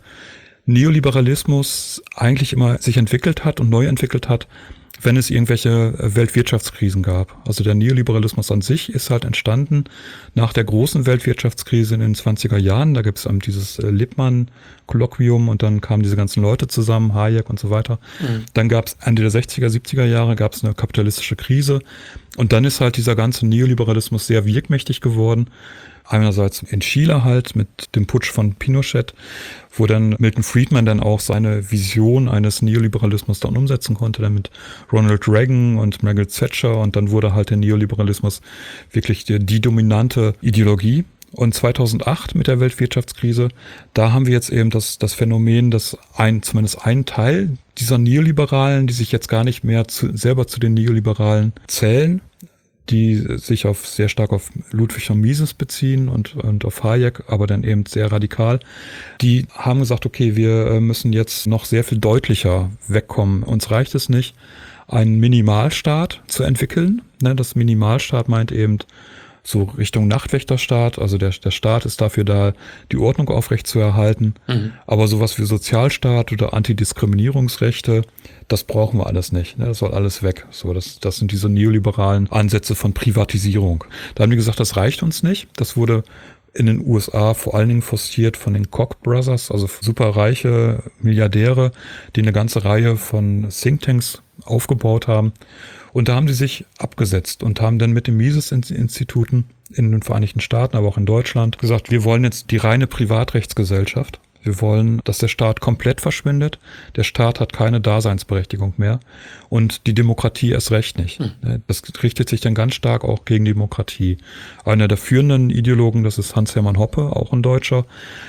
Neoliberalismus eigentlich immer sich entwickelt hat und neu entwickelt hat, wenn es irgendwelche Weltwirtschaftskrisen gab. Also der Neoliberalismus an sich ist halt entstanden nach der großen Weltwirtschaftskrise in den 20er Jahren. Da gibt es dieses Lippmann-Kolloquium und dann kamen diese ganzen Leute zusammen, Hayek und so weiter. Dann gab es Ende der 60er, 70er Jahre gab es eine kapitalistische Krise und dann ist halt dieser ganze Neoliberalismus sehr wirkmächtig geworden. Einerseits in Chile halt mit dem Putsch von Pinochet, wo dann Milton Friedman dann auch seine Vision eines Neoliberalismus dann umsetzen konnte, dann mit Ronald Reagan und Margaret Thatcher und dann wurde halt der Neoliberalismus wirklich die dominante Ideologie. Und 2008 mit der Weltwirtschaftskrise, da haben wir jetzt eben das Phänomen, dass zumindest ein Teil dieser Neoliberalen, die sich jetzt gar nicht mehr selber zu den Neoliberalen zählen, die sich sehr stark auf Ludwig von Mises beziehen und auf Hayek, aber dann eben sehr radikal. Die haben gesagt, okay, wir müssen jetzt noch sehr viel deutlicher wegkommen. Uns reicht es nicht, einen Minimalstaat zu entwickeln. Das Minimalstaat meint eben so Richtung Nachtwächterstaat, also der Staat ist dafür da, die Ordnung aufrechtzuerhalten. Aber sowas wie Sozialstaat oder Antidiskriminierungsrechte, das brauchen wir alles nicht. Das soll alles weg. So, das sind diese neoliberalen Ansätze von Privatisierung. Da haben die gesagt, das reicht uns nicht. Das wurde in den USA vor allen Dingen forciert von den Koch Brothers, also superreiche Milliardäre, die eine ganze Reihe von Thinktanks aufgebaut haben. Und da haben sie sich abgesetzt und haben dann mit den Mises-Instituten in den Vereinigten Staaten, aber auch in Deutschland gesagt, wir wollen jetzt die reine Privatrechtsgesellschaft. Wir wollen, dass der Staat komplett verschwindet. Der Staat hat keine Daseinsberechtigung mehr und die Demokratie erst recht nicht. Das richtet sich dann ganz stark auch gegen die Demokratie. Einer der führenden Ideologen, das ist Hans-Hermann Hoppe, auch ein Deutscher,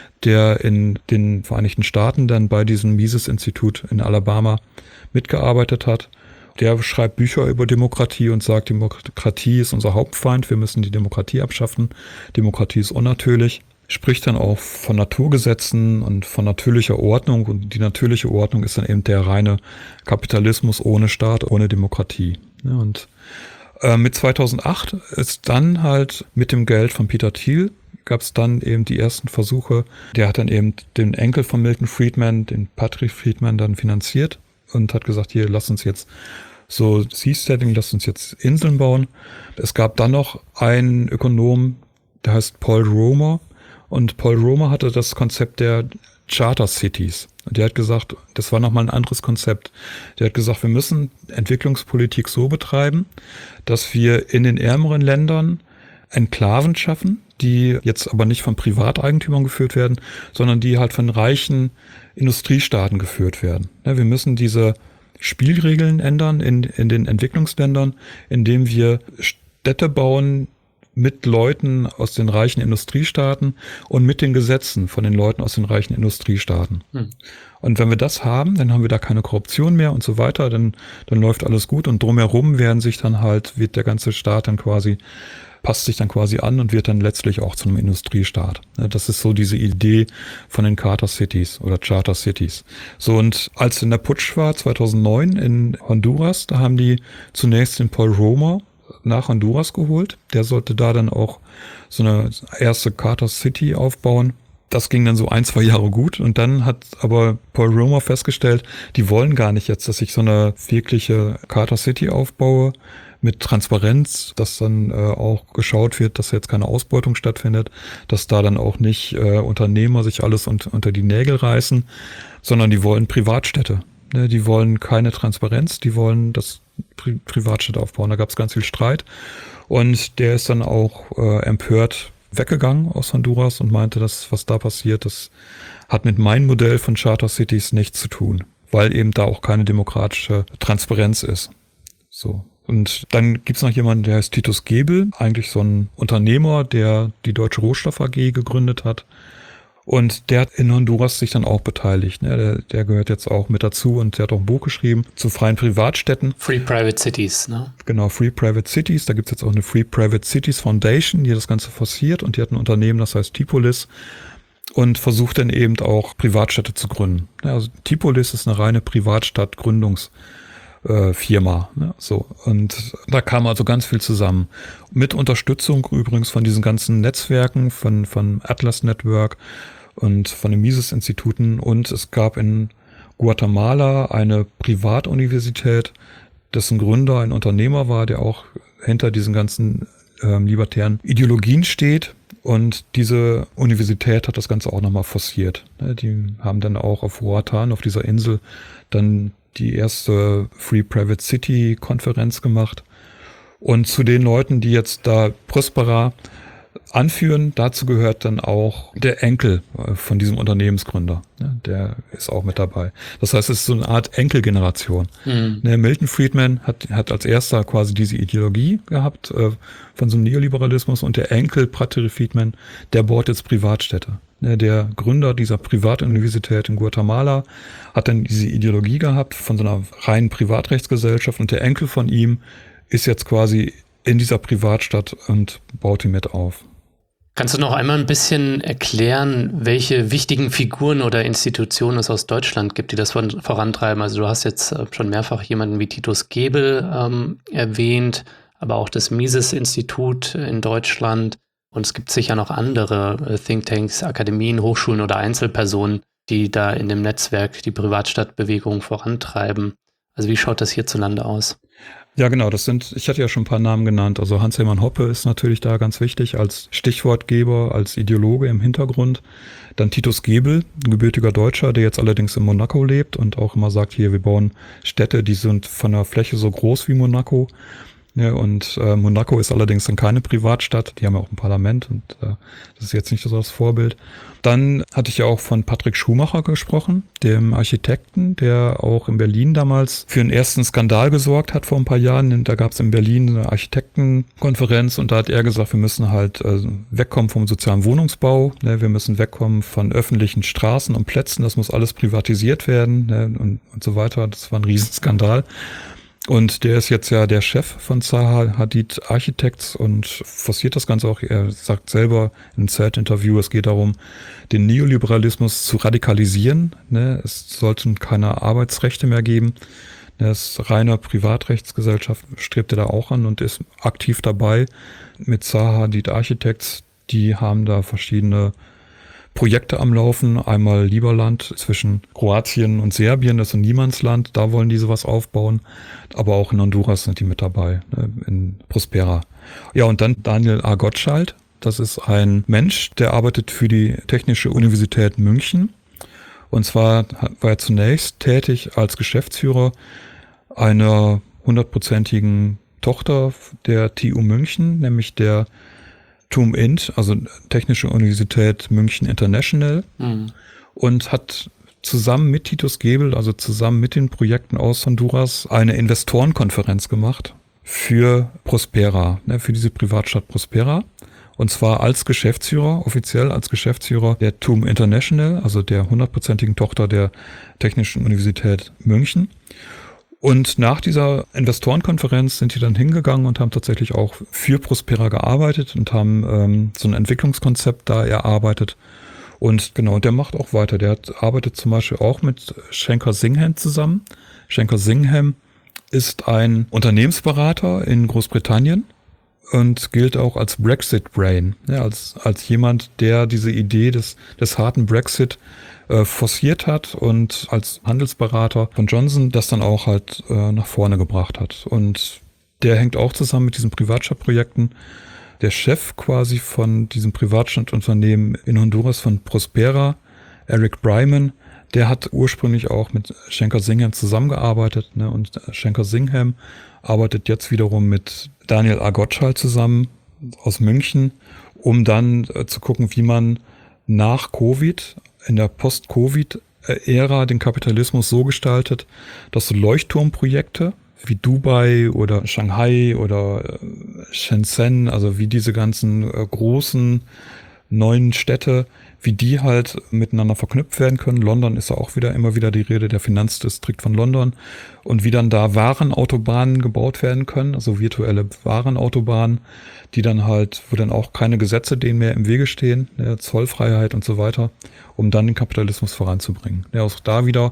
der in den Vereinigten Staaten dann bei diesem Mises-Institut in Alabama mitgearbeitet hat. Der schreibt Bücher über Demokratie und sagt, Demokratie ist unser Hauptfeind, wir müssen die Demokratie abschaffen. Demokratie ist unnatürlich. Spricht dann auch von Naturgesetzen und von natürlicher Ordnung. Und die natürliche Ordnung ist dann eben der reine Kapitalismus ohne Staat, ohne Demokratie. Ja, und mit 2008 ist dann halt mit dem Geld von Peter Thiel gab es dann eben die ersten Versuche. Der hat dann eben den Enkel von Milton Friedman, den Patrick Friedman, dann finanziert und hat gesagt, hier, lass uns jetzt so Seasteading, lass uns jetzt Inseln bauen. Es gab dann noch einen Ökonom, der heißt Paul Romer. Und Paul Romer hatte das Konzept der Charter Cities. Und der hat gesagt, das war nochmal ein anderes Konzept. Der hat gesagt, wir müssen Entwicklungspolitik so betreiben, dass wir in den ärmeren Ländern Enklaven schaffen, die jetzt aber nicht von Privateigentümern geführt werden, sondern die halt von reichen Industriestaaten geführt werden. Ja, wir müssen diese Spielregeln ändern in den Entwicklungsländern, indem wir Städte bauen, mit Leuten aus den reichen Industriestaaten und mit den Gesetzen von den Leuten aus den reichen Industriestaaten. Und wenn wir das haben, dann haben wir da keine Korruption mehr und so weiter, dann läuft alles gut und drumherum wird der ganze Staat dann quasi, passt sich dann quasi an und wird dann letztlich auch zu einem Industriestaat. Das ist so diese Idee von den Charter Cities oder Charter Cities. So, und als in der Putsch war 2009 in Honduras, da haben die zunächst den Paul Romer nach Honduras geholt. Der sollte da dann auch so eine erste Charter City aufbauen. Das ging dann so 1-2 Jahre gut und dann hat aber Paul Romer festgestellt, die wollen gar nicht jetzt, dass ich so eine wirkliche Charter City aufbaue mit Transparenz, dass dann auch geschaut wird, dass jetzt keine Ausbeutung stattfindet, dass da dann auch nicht Unternehmer sich alles unter die Nägel reißen, sondern die wollen Privatstädte. Die wollen keine Transparenz, die wollen das Privatstädte aufbauen. Da gab es ganz viel Streit und der ist dann auch empört weggegangen aus Honduras und meinte, dass was da passiert, das hat mit meinem Modell von Charter Cities nichts zu tun, weil eben da auch keine demokratische Transparenz ist. So. Und dann gibt's noch jemanden, der heißt Titus Gebel, eigentlich so ein Unternehmer, der die Deutsche Rohstoff AG gegründet hat. Und der hat in Honduras sich dann auch beteiligt. Der gehört jetzt auch mit dazu und der hat auch ein Buch geschrieben zu freien Privatstädten. Free Private Cities, ne? Genau, Free Private Cities. Da gibt's jetzt auch eine Free Private Cities Foundation, die das Ganze forciert und die hat ein Unternehmen, das heißt Tipolis und versucht dann eben auch Privatstädte zu gründen. Also Tipolis ist eine reine Privatstadtgründungsfirma. So. Und da kam also ganz viel zusammen. Mit Unterstützung übrigens von diesen ganzen Netzwerken, von Atlas Network, und von den Mises-Instituten. Und es gab in Guatemala eine Privatuniversität, dessen Gründer ein Unternehmer war, der auch hinter diesen ganzen libertären Ideologien steht. Und diese Universität hat das Ganze auch nochmal forciert. Die haben dann auch auf Roatan, auf dieser Insel, dann die erste Free Private City Konferenz gemacht. Und zu den Leuten, die jetzt da Prospera anführen, dazu gehört dann auch der Enkel von diesem Unternehmensgründer. Der ist auch mit dabei. Das heißt, es ist so eine Art Enkelgeneration. Milton Friedman hat als erster quasi diese Ideologie gehabt von so einem Neoliberalismus und der Enkel Patrick Friedman, der baut jetzt Privatstädte. Der Gründer dieser Privatuniversität in Guatemala hat dann diese Ideologie gehabt von so einer reinen Privatrechtsgesellschaft und der Enkel von ihm ist jetzt quasi in dieser Privatstadt und baut die mit auf. Kannst du noch einmal ein bisschen erklären, welche wichtigen Figuren oder Institutionen es aus Deutschland gibt, die das vorantreiben? Also du hast jetzt schon mehrfach jemanden wie Titus Gebel erwähnt, aber auch das Mises-Institut in Deutschland. Und es gibt sicher noch andere Thinktanks, Akademien, Hochschulen oder Einzelpersonen, die da in dem Netzwerk die Privatstadtbewegung vorantreiben. Also wie schaut das hierzulande aus? Ja, genau, ich hatte ja schon ein paar Namen genannt. Also Hans-Hermann Hoppe ist natürlich da ganz wichtig als Stichwortgeber, als Ideologe im Hintergrund. Dann Titus Gebel, ein gebürtiger Deutscher, der jetzt allerdings in Monaco lebt und auch immer sagt, hier, wir bauen Städte, die sind von der Fläche so groß wie Monaco. Ja, und Monaco ist allerdings dann keine Privatstadt, die haben ja auch ein Parlament und das ist jetzt nicht so das Vorbild. Dann hatte ich ja auch von Patrick Schumacher gesprochen, dem Architekten, der auch in Berlin damals für einen ersten Skandal gesorgt hat vor ein paar Jahren. Da gab es in Berlin eine Architektenkonferenz und da hat er gesagt, wir müssen halt wegkommen vom sozialen Wohnungsbau, ne? Wir müssen wegkommen von öffentlichen Straßen und Plätzen, das muss alles privatisiert werden, ne? und so weiter. Das war ein Riesenskandal. Und der ist jetzt ja der Chef von Zaha Hadid Architects und forciert das Ganze auch. Er sagt selber in einem Zeit-Interview, es geht darum, den Neoliberalismus zu radikalisieren. Ne? Es sollten keine Arbeitsrechte mehr geben. Das reine Privatrechtsgesellschaft strebt er da auch an und ist aktiv dabei mit Zaha Hadid Architects. Die haben da verschiedene Projekte am Laufen, einmal Lieberland zwischen Kroatien und Serbien, das ist ein Niemandsland, da wollen die sowas aufbauen, aber auch in Honduras sind die mit dabei, ne, in Prospera. Ja, und dann Daniel A. Gottschalk, das ist ein Mensch, der arbeitet für die Technische Universität München und zwar war er zunächst tätig als Geschäftsführer einer 100%igen Tochter der TU München, nämlich der TUM-INT, also Technische Universität München International, und hat zusammen mit Titus Gebel, also zusammen mit den Projekten aus Honduras, eine Investorenkonferenz gemacht für Prospera, ne, für diese Privatstadt Prospera. Und zwar als Geschäftsführer, offiziell als Geschäftsführer der TUM International, also der 100%igen Tochter der Technischen Universität München. Und nach dieser Investorenkonferenz sind die dann hingegangen und haben tatsächlich auch für Prospera gearbeitet und haben so ein Entwicklungskonzept da erarbeitet. Und genau, der macht auch weiter. Der arbeitet zum Beispiel auch mit Shankar Singham zusammen. Shankar Singham ist ein Unternehmensberater in Großbritannien und gilt auch als Brexit-Brain, ja, als jemand, der diese Idee des harten Brexit forciert hat und als Handelsberater von Johnson das dann auch halt nach vorne gebracht hat. Und der hängt auch zusammen mit diesen Privatstadtprojekten. Der Chef quasi von diesem Privatstadtunternehmen in Honduras von Prospera, Eric Bryman, der hat ursprünglich auch mit Shankar Singham zusammengearbeitet, ne? Und Shankar Singham arbeitet jetzt wiederum mit Daniel A. Gottschalk zusammen aus München, um dann zu gucken, wie man nach Covid, in der Post-Covid-Ära den Kapitalismus so gestaltet, dass so Leuchtturmprojekte wie Dubai oder Shanghai oder Shenzhen, also wie diese ganzen großen neuen Städte, wie die halt miteinander verknüpft werden können. London ist ja auch immer wieder die Rede, der Finanzdistrikt von London. Und wie dann da Warenautobahnen gebaut werden können, also virtuelle Warenautobahnen, die dann halt, wo dann auch keine Gesetze denen mehr im Wege stehen, ne, Zollfreiheit und so weiter, um dann den Kapitalismus voranzubringen. Ja, auch da wieder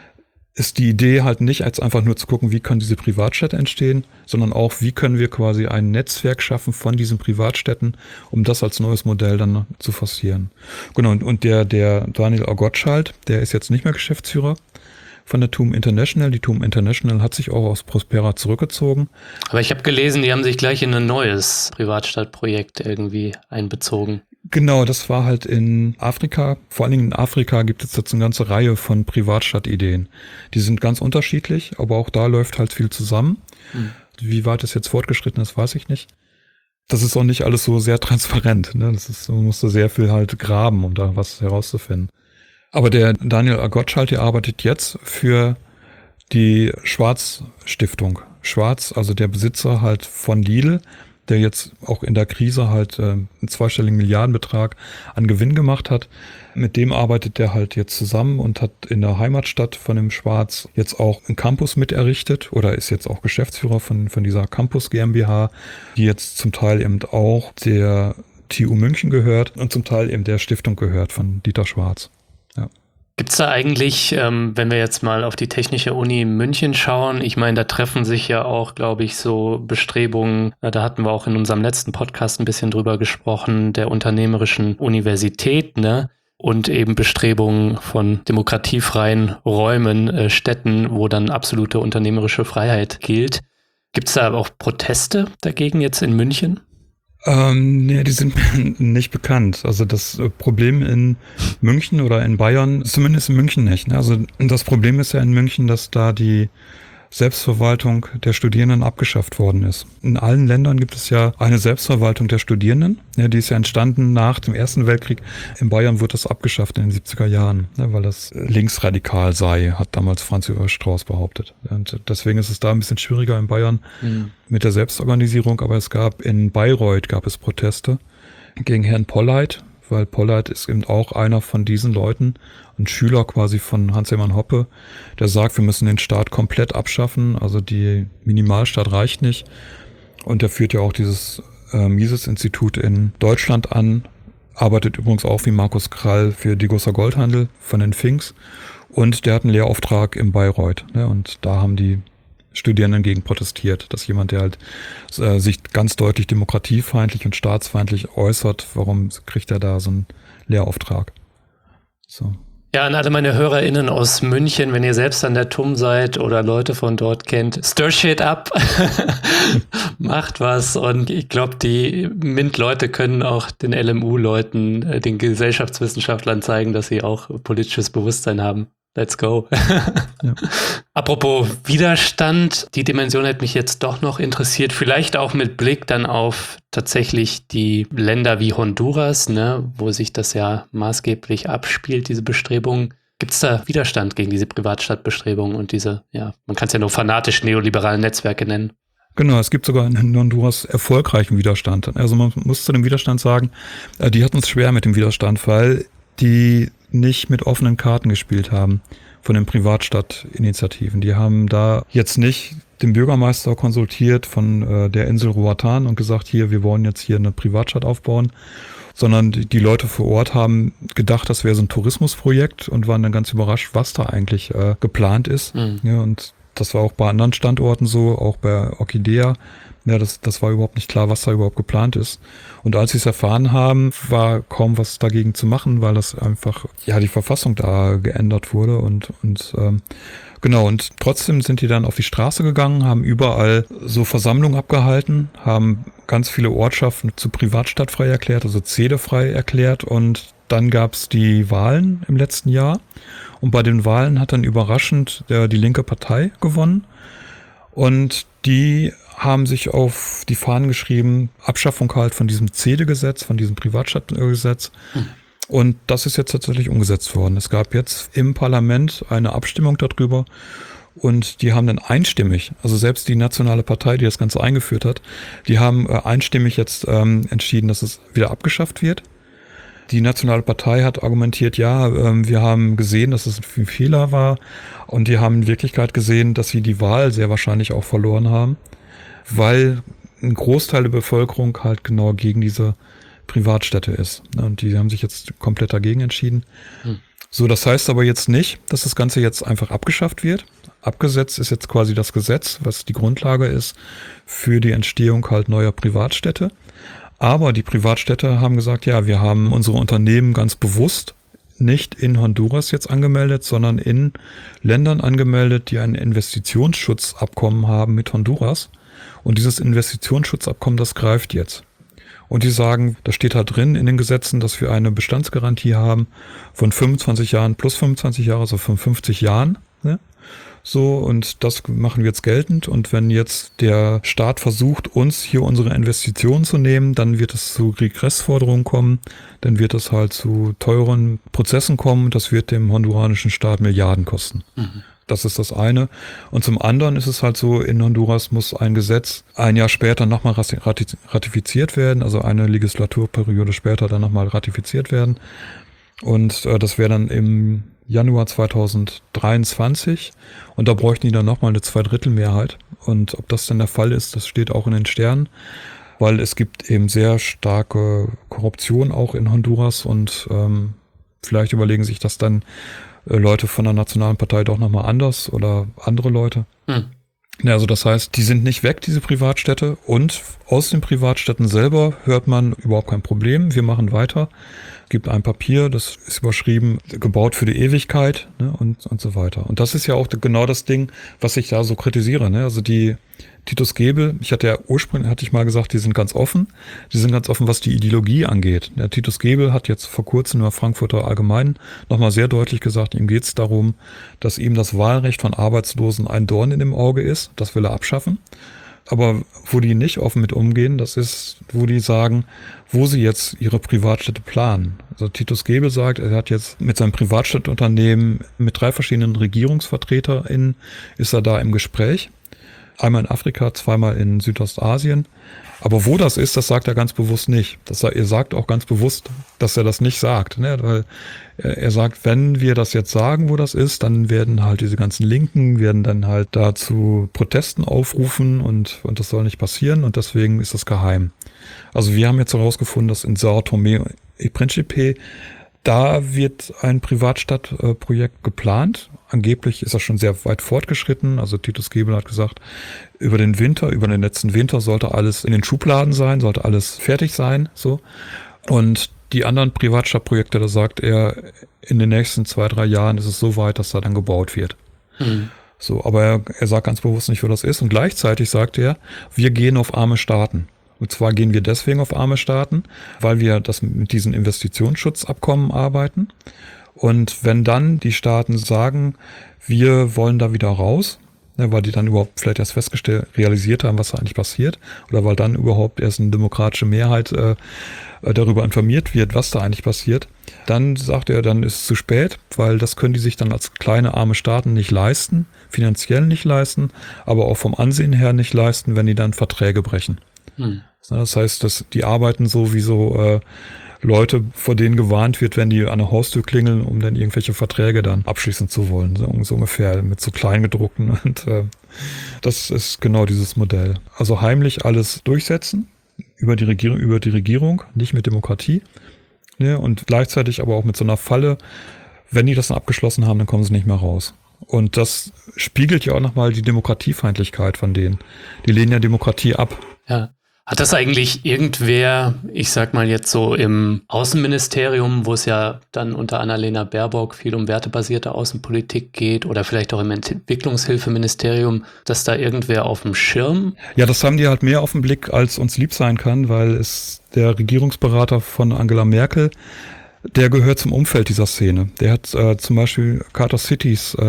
ist die Idee halt nicht als einfach nur zu gucken, wie können diese Privatstädte entstehen, sondern auch, wie können wir quasi ein Netzwerk schaffen von diesen Privatstädten, um das als neues Modell dann zu forcieren. Genau, und der Daniel A. Gottschalk, der ist jetzt nicht mehr Geschäftsführer von der TUM International. Die TUM International hat sich auch aus Prospera zurückgezogen. Aber ich habe gelesen, die haben sich gleich in ein neues Privatstadtprojekt irgendwie einbezogen. Genau, das war halt in Afrika. Vor allen Dingen in Afrika gibt es jetzt eine ganze Reihe von Privatstadtideen. Die sind ganz unterschiedlich, aber auch da läuft halt viel zusammen. Wie weit es jetzt fortgeschritten ist, weiß ich nicht. Das ist auch nicht alles so sehr transparent, ne? Man musste sehr viel halt graben, um da was herauszufinden. Aber der Daniel A. Gottschalk, der arbeitet jetzt für die Schwarz-Stiftung. Schwarz, also der Besitzer halt von Lidl, der jetzt auch in der Krise halt einen zweistelligen Milliardenbetrag an Gewinn gemacht hat. Mit dem arbeitet der halt jetzt zusammen und hat in der Heimatstadt von dem Schwarz jetzt auch einen Campus mit errichtet oder ist jetzt auch Geschäftsführer von dieser Campus GmbH, die jetzt zum Teil eben auch der TU München gehört und zum Teil eben der Stiftung gehört von Dieter Schwarz. Ja. Gibt es da eigentlich, wenn wir jetzt mal auf die Technische Uni München schauen, ich meine, da treffen sich ja auch, glaube ich, so Bestrebungen, da hatten wir auch in unserem letzten Podcast ein bisschen drüber gesprochen, der unternehmerischen Universität, ne? Und eben Bestrebungen von demokratiefreien Räumen, Städten, wo dann absolute unternehmerische Freiheit gilt. Gibt es da auch Proteste dagegen jetzt in München? Nee, die sind mir nicht bekannt. Also das Problem in München oder in Bayern, zumindest in München nicht. Ne? Also das Problem ist ja in München, dass da die Selbstverwaltung der Studierenden abgeschafft worden ist. In allen Ländern gibt es ja eine Selbstverwaltung der Studierenden. Ja, die ist ja entstanden nach dem Ersten Weltkrieg. In Bayern wurde das abgeschafft in den 70er Jahren, ne, weil das linksradikal sei, hat damals Franz Josef Strauß behauptet. Und deswegen ist es da ein bisschen schwieriger in Bayern mit der Selbstorganisierung. Aber es gab in Bayreuth Proteste gegen Herrn Polleit, weil Polleit ist eben auch einer von diesen Leuten, ein Schüler quasi von Hans-Hermann Hoppe, der sagt, wir müssen den Staat komplett abschaffen, also die Minimalstaat reicht nicht. Und der führt ja auch dieses Mises-Institut in Deutschland an, arbeitet übrigens auch wie Markus Krall für Degussa Goldhandel von den Finks. Und der hat einen Lehrauftrag in Bayreuth. Ne? Und da haben die Studierenden gegen protestiert, dass jemand, der halt sich ganz deutlich demokratiefeindlich und staatsfeindlich äußert, warum kriegt er da so einen Lehrauftrag? So. Ja, an alle meine HörerInnen aus München, wenn ihr selbst an der TUM seid oder Leute von dort kennt, stir shit up, macht was. Und ich glaube, die MINT-Leute können auch den LMU-Leuten, den Gesellschaftswissenschaftlern zeigen, dass sie auch politisches Bewusstsein haben. Let's go. Ja. Apropos Widerstand, die Dimension hätte mich jetzt doch noch interessiert, vielleicht auch mit Blick dann auf tatsächlich die Länder wie Honduras, ne, wo sich das ja maßgeblich abspielt, diese Bestrebungen. Gibt es da Widerstand gegen diese Privatstaatbestrebungen und diese, ja, man kann es ja nur fanatisch neoliberalen Netzwerke nennen? Genau, es gibt sogar in Honduras erfolgreichen Widerstand. Also man muss zu dem Widerstand sagen, die hatten es schwer mit dem Widerstand, weil die nicht mit offenen Karten gespielt haben von den Privatstadtinitiativen. Die haben da jetzt nicht den Bürgermeister konsultiert von der Insel Roatan und gesagt, hier, wir wollen jetzt hier eine Privatstadt aufbauen, sondern die Leute vor Ort haben gedacht, das wäre so ein Tourismusprojekt und waren dann ganz überrascht, was da eigentlich geplant ist. Ja, und das war auch bei anderen Standorten so, auch bei Orchidea. Ja, das war überhaupt nicht klar, was da überhaupt geplant ist. Und als sie es erfahren haben, war kaum was dagegen zu machen, weil das einfach, ja, die Verfassung da geändert wurde und genau. Und trotzdem sind die dann auf die Straße gegangen, haben überall so Versammlungen abgehalten, haben ganz viele Ortschaften zu privatstadtfrei erklärt, also zedefrei erklärt. Und dann gab es die Wahlen im letzten Jahr. Und bei den Wahlen hat dann überraschend die linke Partei gewonnen. Und die haben sich auf die Fahnen geschrieben, Abschaffung halt von diesem ZEDE-Gesetz, von diesem Privatstadtgesetz. Und das ist jetzt tatsächlich umgesetzt worden. Es gab jetzt im Parlament eine Abstimmung darüber und die haben dann einstimmig, also selbst die nationale Partei, die das Ganze eingeführt hat, die haben einstimmig jetzt entschieden, dass es wieder abgeschafft wird. Die nationale Partei hat argumentiert, ja, wir haben gesehen, dass es ein Fehler war und die haben in Wirklichkeit gesehen, dass sie die Wahl sehr wahrscheinlich auch verloren haben, weil ein Großteil der Bevölkerung halt genau gegen diese Privatstädte ist. Und die haben sich jetzt komplett dagegen entschieden. So, das heißt aber jetzt nicht, dass das Ganze jetzt einfach abgeschafft wird. Abgesetzt ist jetzt quasi das Gesetz, was die Grundlage ist für die Entstehung halt neuer Privatstädte. Aber die Privatstädte haben gesagt, ja, wir haben unsere Unternehmen ganz bewusst nicht in Honduras jetzt angemeldet, sondern in Ländern angemeldet, die ein Investitionsschutzabkommen haben mit Honduras. Und dieses Investitionsschutzabkommen, das greift jetzt. Und die sagen, da steht halt drin in den Gesetzen, dass wir eine Bestandsgarantie haben von 25 Jahren plus 25 Jahre, also von 50 Jahren. Ne? So, und das machen wir jetzt geltend. Und wenn jetzt der Staat versucht, uns hier unsere Investitionen zu nehmen, dann wird es zu Regressforderungen kommen, dann wird es halt zu teuren Prozessen kommen. Das wird dem honduranischen Staat Milliarden kosten. Das ist das eine. Und zum anderen ist es halt so, in Honduras muss ein Gesetz ein Jahr später nochmal ratifiziert werden, also eine Legislaturperiode später dann nochmal ratifiziert werden. Und das wäre dann im Januar 2023 und da bräuchten die dann nochmal eine Zweidrittelmehrheit. Und ob das denn der Fall ist, das steht auch in den Sternen, weil es gibt eben sehr starke Korruption auch in Honduras und vielleicht überlegen sich das dann Leute von der Nationalen Partei doch nochmal anders oder andere Leute. Ja, also das heißt, die sind nicht weg, diese Privatstädte, und aus den Privatstädten selber hört man überhaupt kein Problem, wir machen weiter. Es gibt ein Papier, das ist überschrieben, gebaut für die Ewigkeit, ne, und so weiter. Und das ist ja auch genau das Ding, was ich da so kritisiere. Ne? Also die Titus Gebel, ursprünglich hatte ich mal gesagt, die sind ganz offen. Die sind ganz offen, was die Ideologie angeht. Der Titus Gebel hat jetzt vor kurzem in der Frankfurter Allgemeinen nochmal sehr deutlich gesagt, ihm geht es darum, dass ihm das Wahlrecht von Arbeitslosen ein Dorn in dem Auge ist. Das will er abschaffen. Aber wo die nicht offen mit umgehen, das ist, wo die sagen, wo sie jetzt ihre Privatstädte planen. Also Titus Gebel sagt, er hat jetzt mit seinem Privatstadtunternehmen mit 3 verschiedenen RegierungsvertreterInnen ist er da im Gespräch. Einmal in Afrika, zweimal in Südostasien. Aber wo das ist, das sagt er ganz bewusst nicht. Er sagt auch ganz bewusst, dass er das nicht sagt. Ne? Weil er sagt, wenn wir das jetzt sagen, wo das ist, dann werden halt diese ganzen Linken, werden dann halt dazu Protesten aufrufen und das soll nicht passieren und deswegen ist das geheim. Also wir haben jetzt herausgefunden, dass in São Tomé e Príncipe, da wird ein Privatstadtprojekt geplant. Angeblich ist das schon sehr weit fortgeschritten. Also Titus Gebel hat gesagt, über den letzten Winter sollte alles in den Schubladen sein, sollte alles fertig sein, so. Und die anderen Privatstadtprojekte, da sagt er, in den nächsten 2-3 Jahren ist es so weit, dass da dann gebaut wird. Mhm. So, aber er sagt ganz bewusst nicht, wo das ist. Und gleichzeitig sagt er, wir gehen auf arme Staaten. Und zwar gehen wir deswegen auf arme Staaten, weil wir das mit diesen Investitionsschutzabkommen arbeiten. Und wenn dann die Staaten sagen, wir wollen da wieder raus, ne, weil die dann überhaupt vielleicht erst realisiert haben, was da eigentlich passiert, oder weil dann überhaupt erst eine demokratische Mehrheit darüber informiert wird, was da eigentlich passiert, dann sagt er, dann ist es zu spät, weil das können die sich dann als kleine arme Staaten nicht leisten, finanziell nicht leisten, aber auch vom Ansehen her nicht leisten, wenn die dann Verträge brechen. Das heißt, dass die arbeiten so wie so Leute, vor denen gewarnt wird, wenn die an der Haustür klingeln, um dann irgendwelche Verträge dann abschließen zu wollen. So ungefähr mit so Kleingedruckten. Und das ist genau dieses Modell. Also heimlich alles durchsetzen über die Regierung, nicht mit Demokratie. Ne? Und gleichzeitig aber auch mit so einer Falle, wenn die das dann abgeschlossen haben, dann kommen sie nicht mehr raus. Und das spiegelt ja auch nochmal die Demokratiefeindlichkeit von denen. Die lehnen ja Demokratie ab. Ja. Hat das eigentlich irgendwer, ich sag mal jetzt so im Außenministerium, wo es ja dann unter Annalena Baerbock viel um wertebasierte Außenpolitik geht oder vielleicht auch im Entwicklungshilfeministerium, dass da irgendwer auf dem Schirm? Ja, das haben die halt mehr auf den Blick, als uns lieb sein kann, weil es der Regierungsberater von Angela Merkel, der gehört zum Umfeld dieser Szene. Der hat zum Beispiel Charter Cities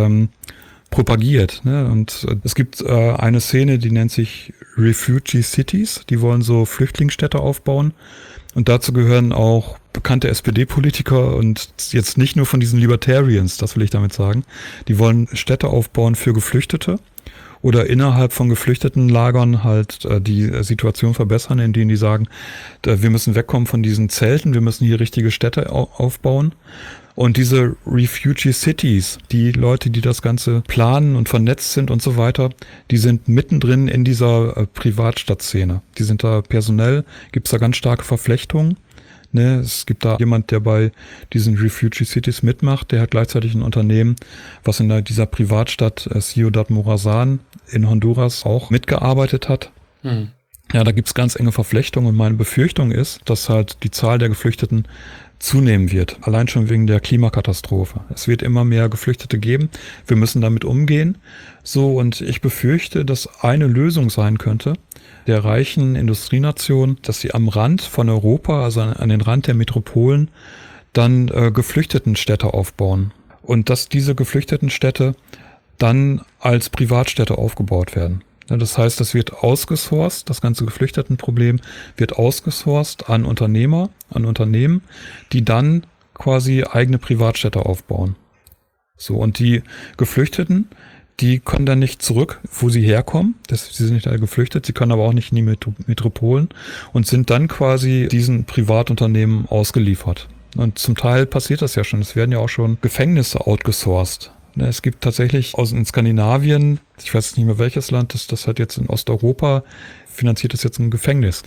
propagiert. Ne? Und es gibt eine Szene, die nennt sich Refugee Cities. Die wollen so Flüchtlingsstädte aufbauen. Und dazu gehören auch bekannte SPD-Politiker und jetzt nicht nur von diesen Libertarians, das will ich damit sagen. Die wollen Städte aufbauen für Geflüchtete oder innerhalb von geflüchteten Lagern halt die Situation verbessern, indem die sagen, wir müssen wegkommen von diesen Zelten, wir müssen hier richtige Städte aufbauen. Und diese Refugee Cities, die Leute, die das Ganze planen und vernetzt sind und so weiter, die sind mittendrin in dieser Privatstadtszene. Die sind da personell, gibt's da ganz starke Verflechtungen. Ne, es gibt da jemand, der bei diesen Refugee Cities mitmacht, der hat gleichzeitig ein Unternehmen, was in dieser Privatstadt Ciudad Morazán in Honduras auch mitgearbeitet hat. Mhm. Ja, da gibt's ganz enge Verflechtungen und meine Befürchtung ist, dass halt die Zahl der Geflüchteten zunehmen wird. Allein schon wegen der Klimakatastrophe. Es wird immer mehr Geflüchtete geben. Wir müssen damit umgehen. So, und ich befürchte, dass eine Lösung sein könnte, der reichen Industrienation, dass sie am Rand von Europa, also an den Rand der Metropolen, dann Geflüchtetenstädte aufbauen. Und dass diese Geflüchtetenstädte dann als Privatstädte aufgebaut werden. Das heißt, das wird ausgesourced, das ganze Geflüchtetenproblem wird ausgesourced an Unternehmer, an Unternehmen, die dann quasi eigene Privatstädte aufbauen. So, und die Geflüchteten, die können dann nicht zurück, wo sie herkommen. Sie sind nicht alle geflüchtet, sie können aber auch nicht in die Metropolen und sind dann quasi diesen Privatunternehmen ausgeliefert. Und zum Teil passiert das ja schon. Es werden ja auch schon Gefängnisse outgesourced. Es gibt tatsächlich in Skandinavien, ich weiß nicht mehr welches Land, das hat jetzt in Osteuropa, finanziert das jetzt ein Gefängnis.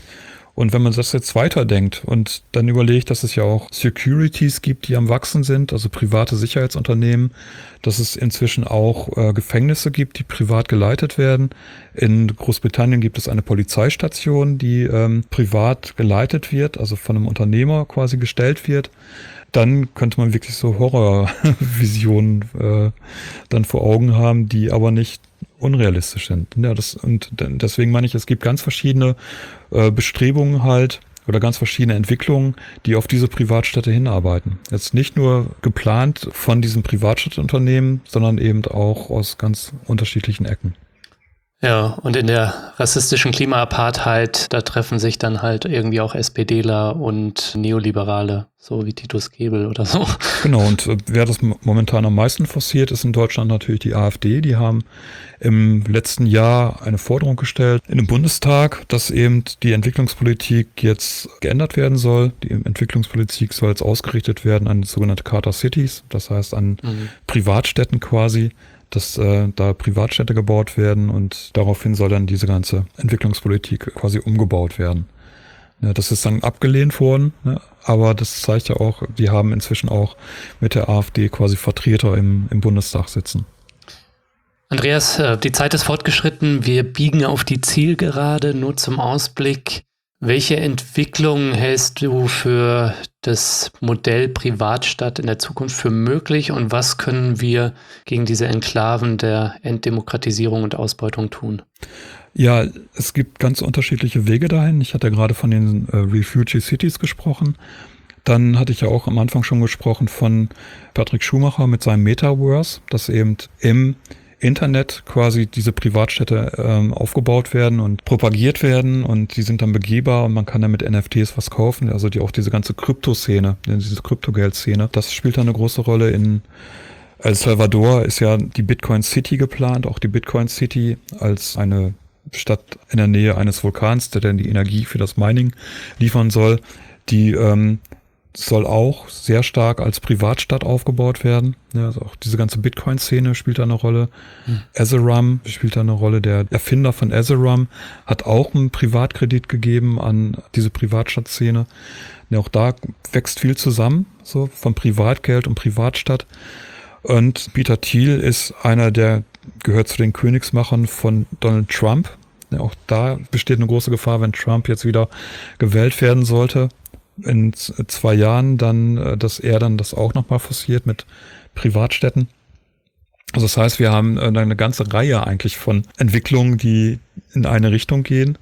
Und wenn man das jetzt weiterdenkt und dann überlegt, dass es ja auch Securities gibt, die am Wachsen sind, also private Sicherheitsunternehmen, dass es inzwischen auch Gefängnisse gibt, die privat geleitet werden. In Großbritannien gibt es eine Polizeistation, die privat geleitet wird, also von einem Unternehmer quasi gestellt wird. Dann könnte man wirklich so Horrorvisionen dann vor Augen haben, die aber nicht unrealistisch sind. Ja, deswegen meine ich, es gibt ganz verschiedene Bestrebungen halt oder ganz verschiedene Entwicklungen, die auf diese Privatstädte hinarbeiten. Jetzt nicht nur geplant von diesen Privatstadtunternehmen, sondern eben auch aus ganz unterschiedlichen Ecken. Ja, und in der rassistischen Klimaapartheid, da treffen sich dann halt irgendwie auch SPDler und Neoliberale, so wie Titus Gebel oder so. Genau, und wer das momentan am meisten forciert, ist in Deutschland natürlich die AfD. Die haben im letzten Jahr eine Forderung gestellt in den Bundestag, dass eben die Entwicklungspolitik jetzt geändert werden soll. Die Entwicklungspolitik soll jetzt ausgerichtet werden an sogenannte Charter Cities, das heißt an Privatstädten quasi, dass da Privatstädte gebaut werden und daraufhin soll dann diese ganze Entwicklungspolitik quasi umgebaut werden. Ja, das ist dann abgelehnt worden, ne? Aber das zeigt ja auch, die haben inzwischen auch mit der AfD quasi Vertreter im Bundestag sitzen. Andreas, die Zeit ist fortgeschritten, wir biegen auf die Zielgerade, nur zum Ausblick. Welche Entwicklung hältst du für das Modell Privatstadt in der Zukunft für möglich und was können wir gegen diese Enklaven der Entdemokratisierung und Ausbeutung tun? Ja, es gibt ganz unterschiedliche Wege dahin. Ich hatte gerade von den Refugee Cities gesprochen. Dann hatte ich ja auch am Anfang schon gesprochen von Patrick Schumacher mit seinem Metaverse, dass eben im Internet quasi diese Privatstädte aufgebaut werden und propagiert werden und die sind dann begehbar und man kann dann mit NFTs was kaufen, also auch diese ganze Kryptoszene, diese Kryptogeldszene, das spielt dann eine große Rolle. In El Salvador ist ja die Bitcoin City geplant, auch die Bitcoin City als eine Stadt in der Nähe eines Vulkans, der dann die Energie für das Mining liefern soll, die soll auch sehr stark als Privatstadt aufgebaut werden. Ja, also auch diese ganze Bitcoin-Szene spielt da eine Rolle. Ethereum spielt da eine Rolle. Der Erfinder von Ethereum hat auch einen Privatkredit gegeben an diese Privatstadtszene. Ja, auch da wächst viel zusammen, so von Privatgeld und Privatstadt. Und Peter Thiel ist einer, der gehört zu den Königsmachern von Donald Trump. Ja, auch da besteht eine große Gefahr, wenn Trump jetzt wieder gewählt werden sollte. In 2 Jahren dann, dass er dann das auch nochmal forciert mit Privatstädten. Also das heißt, wir haben eine ganze Reihe eigentlich von Entwicklungen, die in eine Richtung gehen.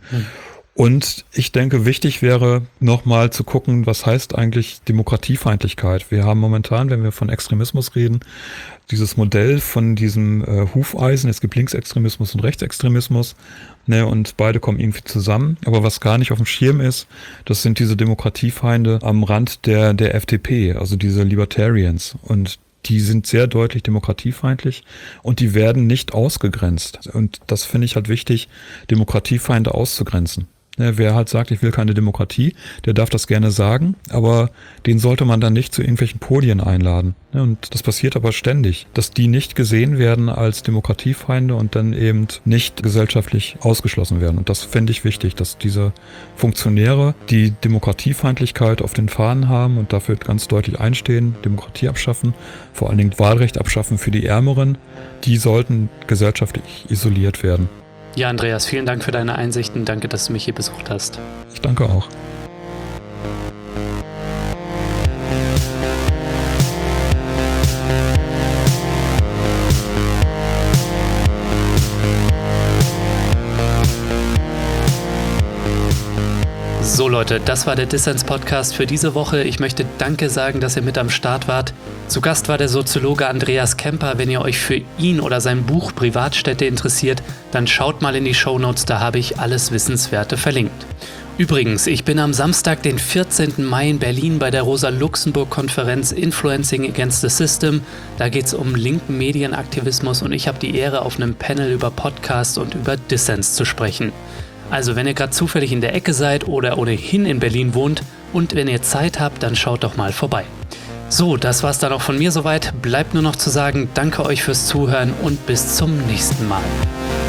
Und ich denke, wichtig wäre nochmal zu gucken, was heißt eigentlich Demokratiefeindlichkeit. Wir haben momentan, wenn wir von Extremismus reden, dieses Modell von diesem Hufeisen. Es gibt Linksextremismus und Rechtsextremismus, ne, und beide kommen irgendwie zusammen. Aber was gar nicht auf dem Schirm ist, das sind diese Demokratiefeinde am Rand der FDP, also diese Libertarians. Und die sind sehr deutlich demokratiefeindlich und die werden nicht ausgegrenzt. Und das finde ich halt wichtig, Demokratiefeinde auszugrenzen. Wer halt sagt, ich will keine Demokratie, der darf das gerne sagen, aber den sollte man dann nicht zu irgendwelchen Podien einladen. Und das passiert aber ständig, dass die nicht gesehen werden als Demokratiefeinde und dann eben nicht gesellschaftlich ausgeschlossen werden. Und das fände ich wichtig, dass diese Funktionäre die Demokratiefeindlichkeit auf den Fahnen haben und dafür ganz deutlich einstehen, Demokratie abschaffen, vor allen Dingen Wahlrecht abschaffen für die Ärmeren. Die sollten gesellschaftlich isoliert werden. Ja, Andreas, vielen Dank für deine Einsichten. Danke, dass du mich hier besucht hast. Ich danke auch. So Leute, das war der Dissens-Podcast für diese Woche. Ich möchte Danke sagen, dass ihr mit am Start wart. Zu Gast war der Soziologe Andreas Kemper. Wenn ihr euch für ihn oder sein Buch Privatstädte interessiert, dann schaut mal in die Shownotes, da habe ich alles Wissenswerte verlinkt. Übrigens, ich bin am Samstag, den 14. Mai in Berlin bei der Rosa-Luxemburg-Konferenz Influencing Against the System. Da geht es um linken Medienaktivismus und ich habe die Ehre, auf einem Panel über Podcasts und über Dissens zu sprechen. Also wenn ihr gerade zufällig in der Ecke seid oder ohnehin in Berlin wohnt und wenn ihr Zeit habt, dann schaut doch mal vorbei. So, das war's dann auch von mir soweit. Bleibt nur noch zu sagen, danke euch fürs Zuhören und bis zum nächsten Mal.